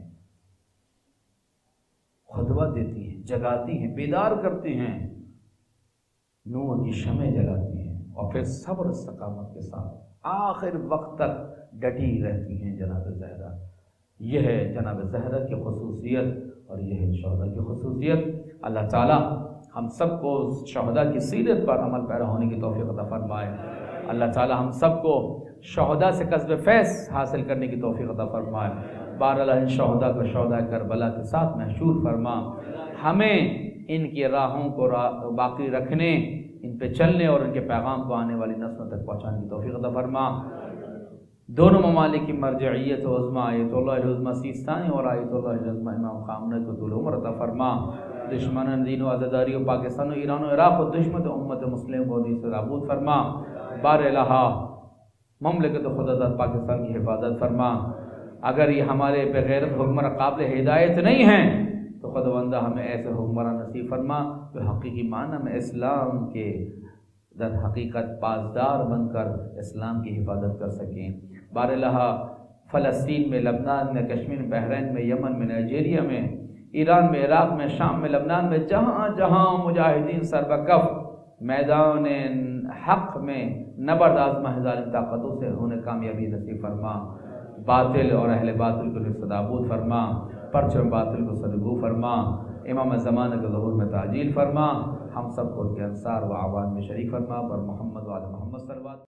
خطبہ دیتی ہیں، جگاتی ہیں، بیدار کرتی ہیں، نور کی شمع جلاتی ہیں، اور پھر صبر استقامت کے ساتھ آخر وقت تک ڈٹی رہتی ہیں جناب زہرا۔ یہ ہے جناب زہرا کی خصوصیت اور یہ ہے شہداء کی خصوصیت۔ اللہ تعالی ہم سب کو شہداء کی سیرت پر عمل پیرا ہونے کی توفیق عطا فرمائے۔ اللہ تعالی ہم سب کو شہداء سے کسب فیض حاصل کرنے کی توفیق عطا فرمائے۔ بہرحال ان شہداء کو شہداء کربلا کے ساتھ محشور فرما، ہمیں ان کی راہوں کو باقی رکھنے، ان پہ چلنے اور ان کے پیغام کو آنے والی نسلوں تک پہنچانے کی توفیق عطا فرما۔ دونوں ممالک کی مرجعیت عظمیٰ آیت اللہ العظمیٰ سیستانی اور آیت اللہ العظمیٰ امام خامنہ کو طول عمر عطا فرما۔ دشمنان دین و عزاداری و پاکستان و ایران و عراق و دشمن امت مسلم کو حدیث نابود فرما۔ بار الہا مملکت خداداد پاکستان کی حفاظت فرما۔ اگر یہ ہمارے بغیرت حکمراں قابل ہدایت نہیں ہیں تو خداوندہ ہمیں ایسے حکمراں نصیب فرما جو حقیقی معنی میں اسلام کے در حقیقت پاسدار بن کر اسلام کی حفاظت کر سکیں۔ بار الہا فلسطین میں، لبنان میں، کشمیر میں، بحرین میں، یمن میں، نائجیریا میں، ایران میں، عراق میں، شام میں، لبنان میں، جہاں جہاں مجاہدین سربکف میدان حق میں نبرد آزما ظالم طاقتوں سے انہیں کامیابی نصیب فرما۔ باطل اور اہل باطل کو نابود فرما، پرچم باطل کو سرنگو فرما، امام زمانہ کے ظہور میں تعجیل فرما، ہم سب کو ان کے انصار و اعوان میں شریک فرما، پر محمد و آل محمد صلوات۔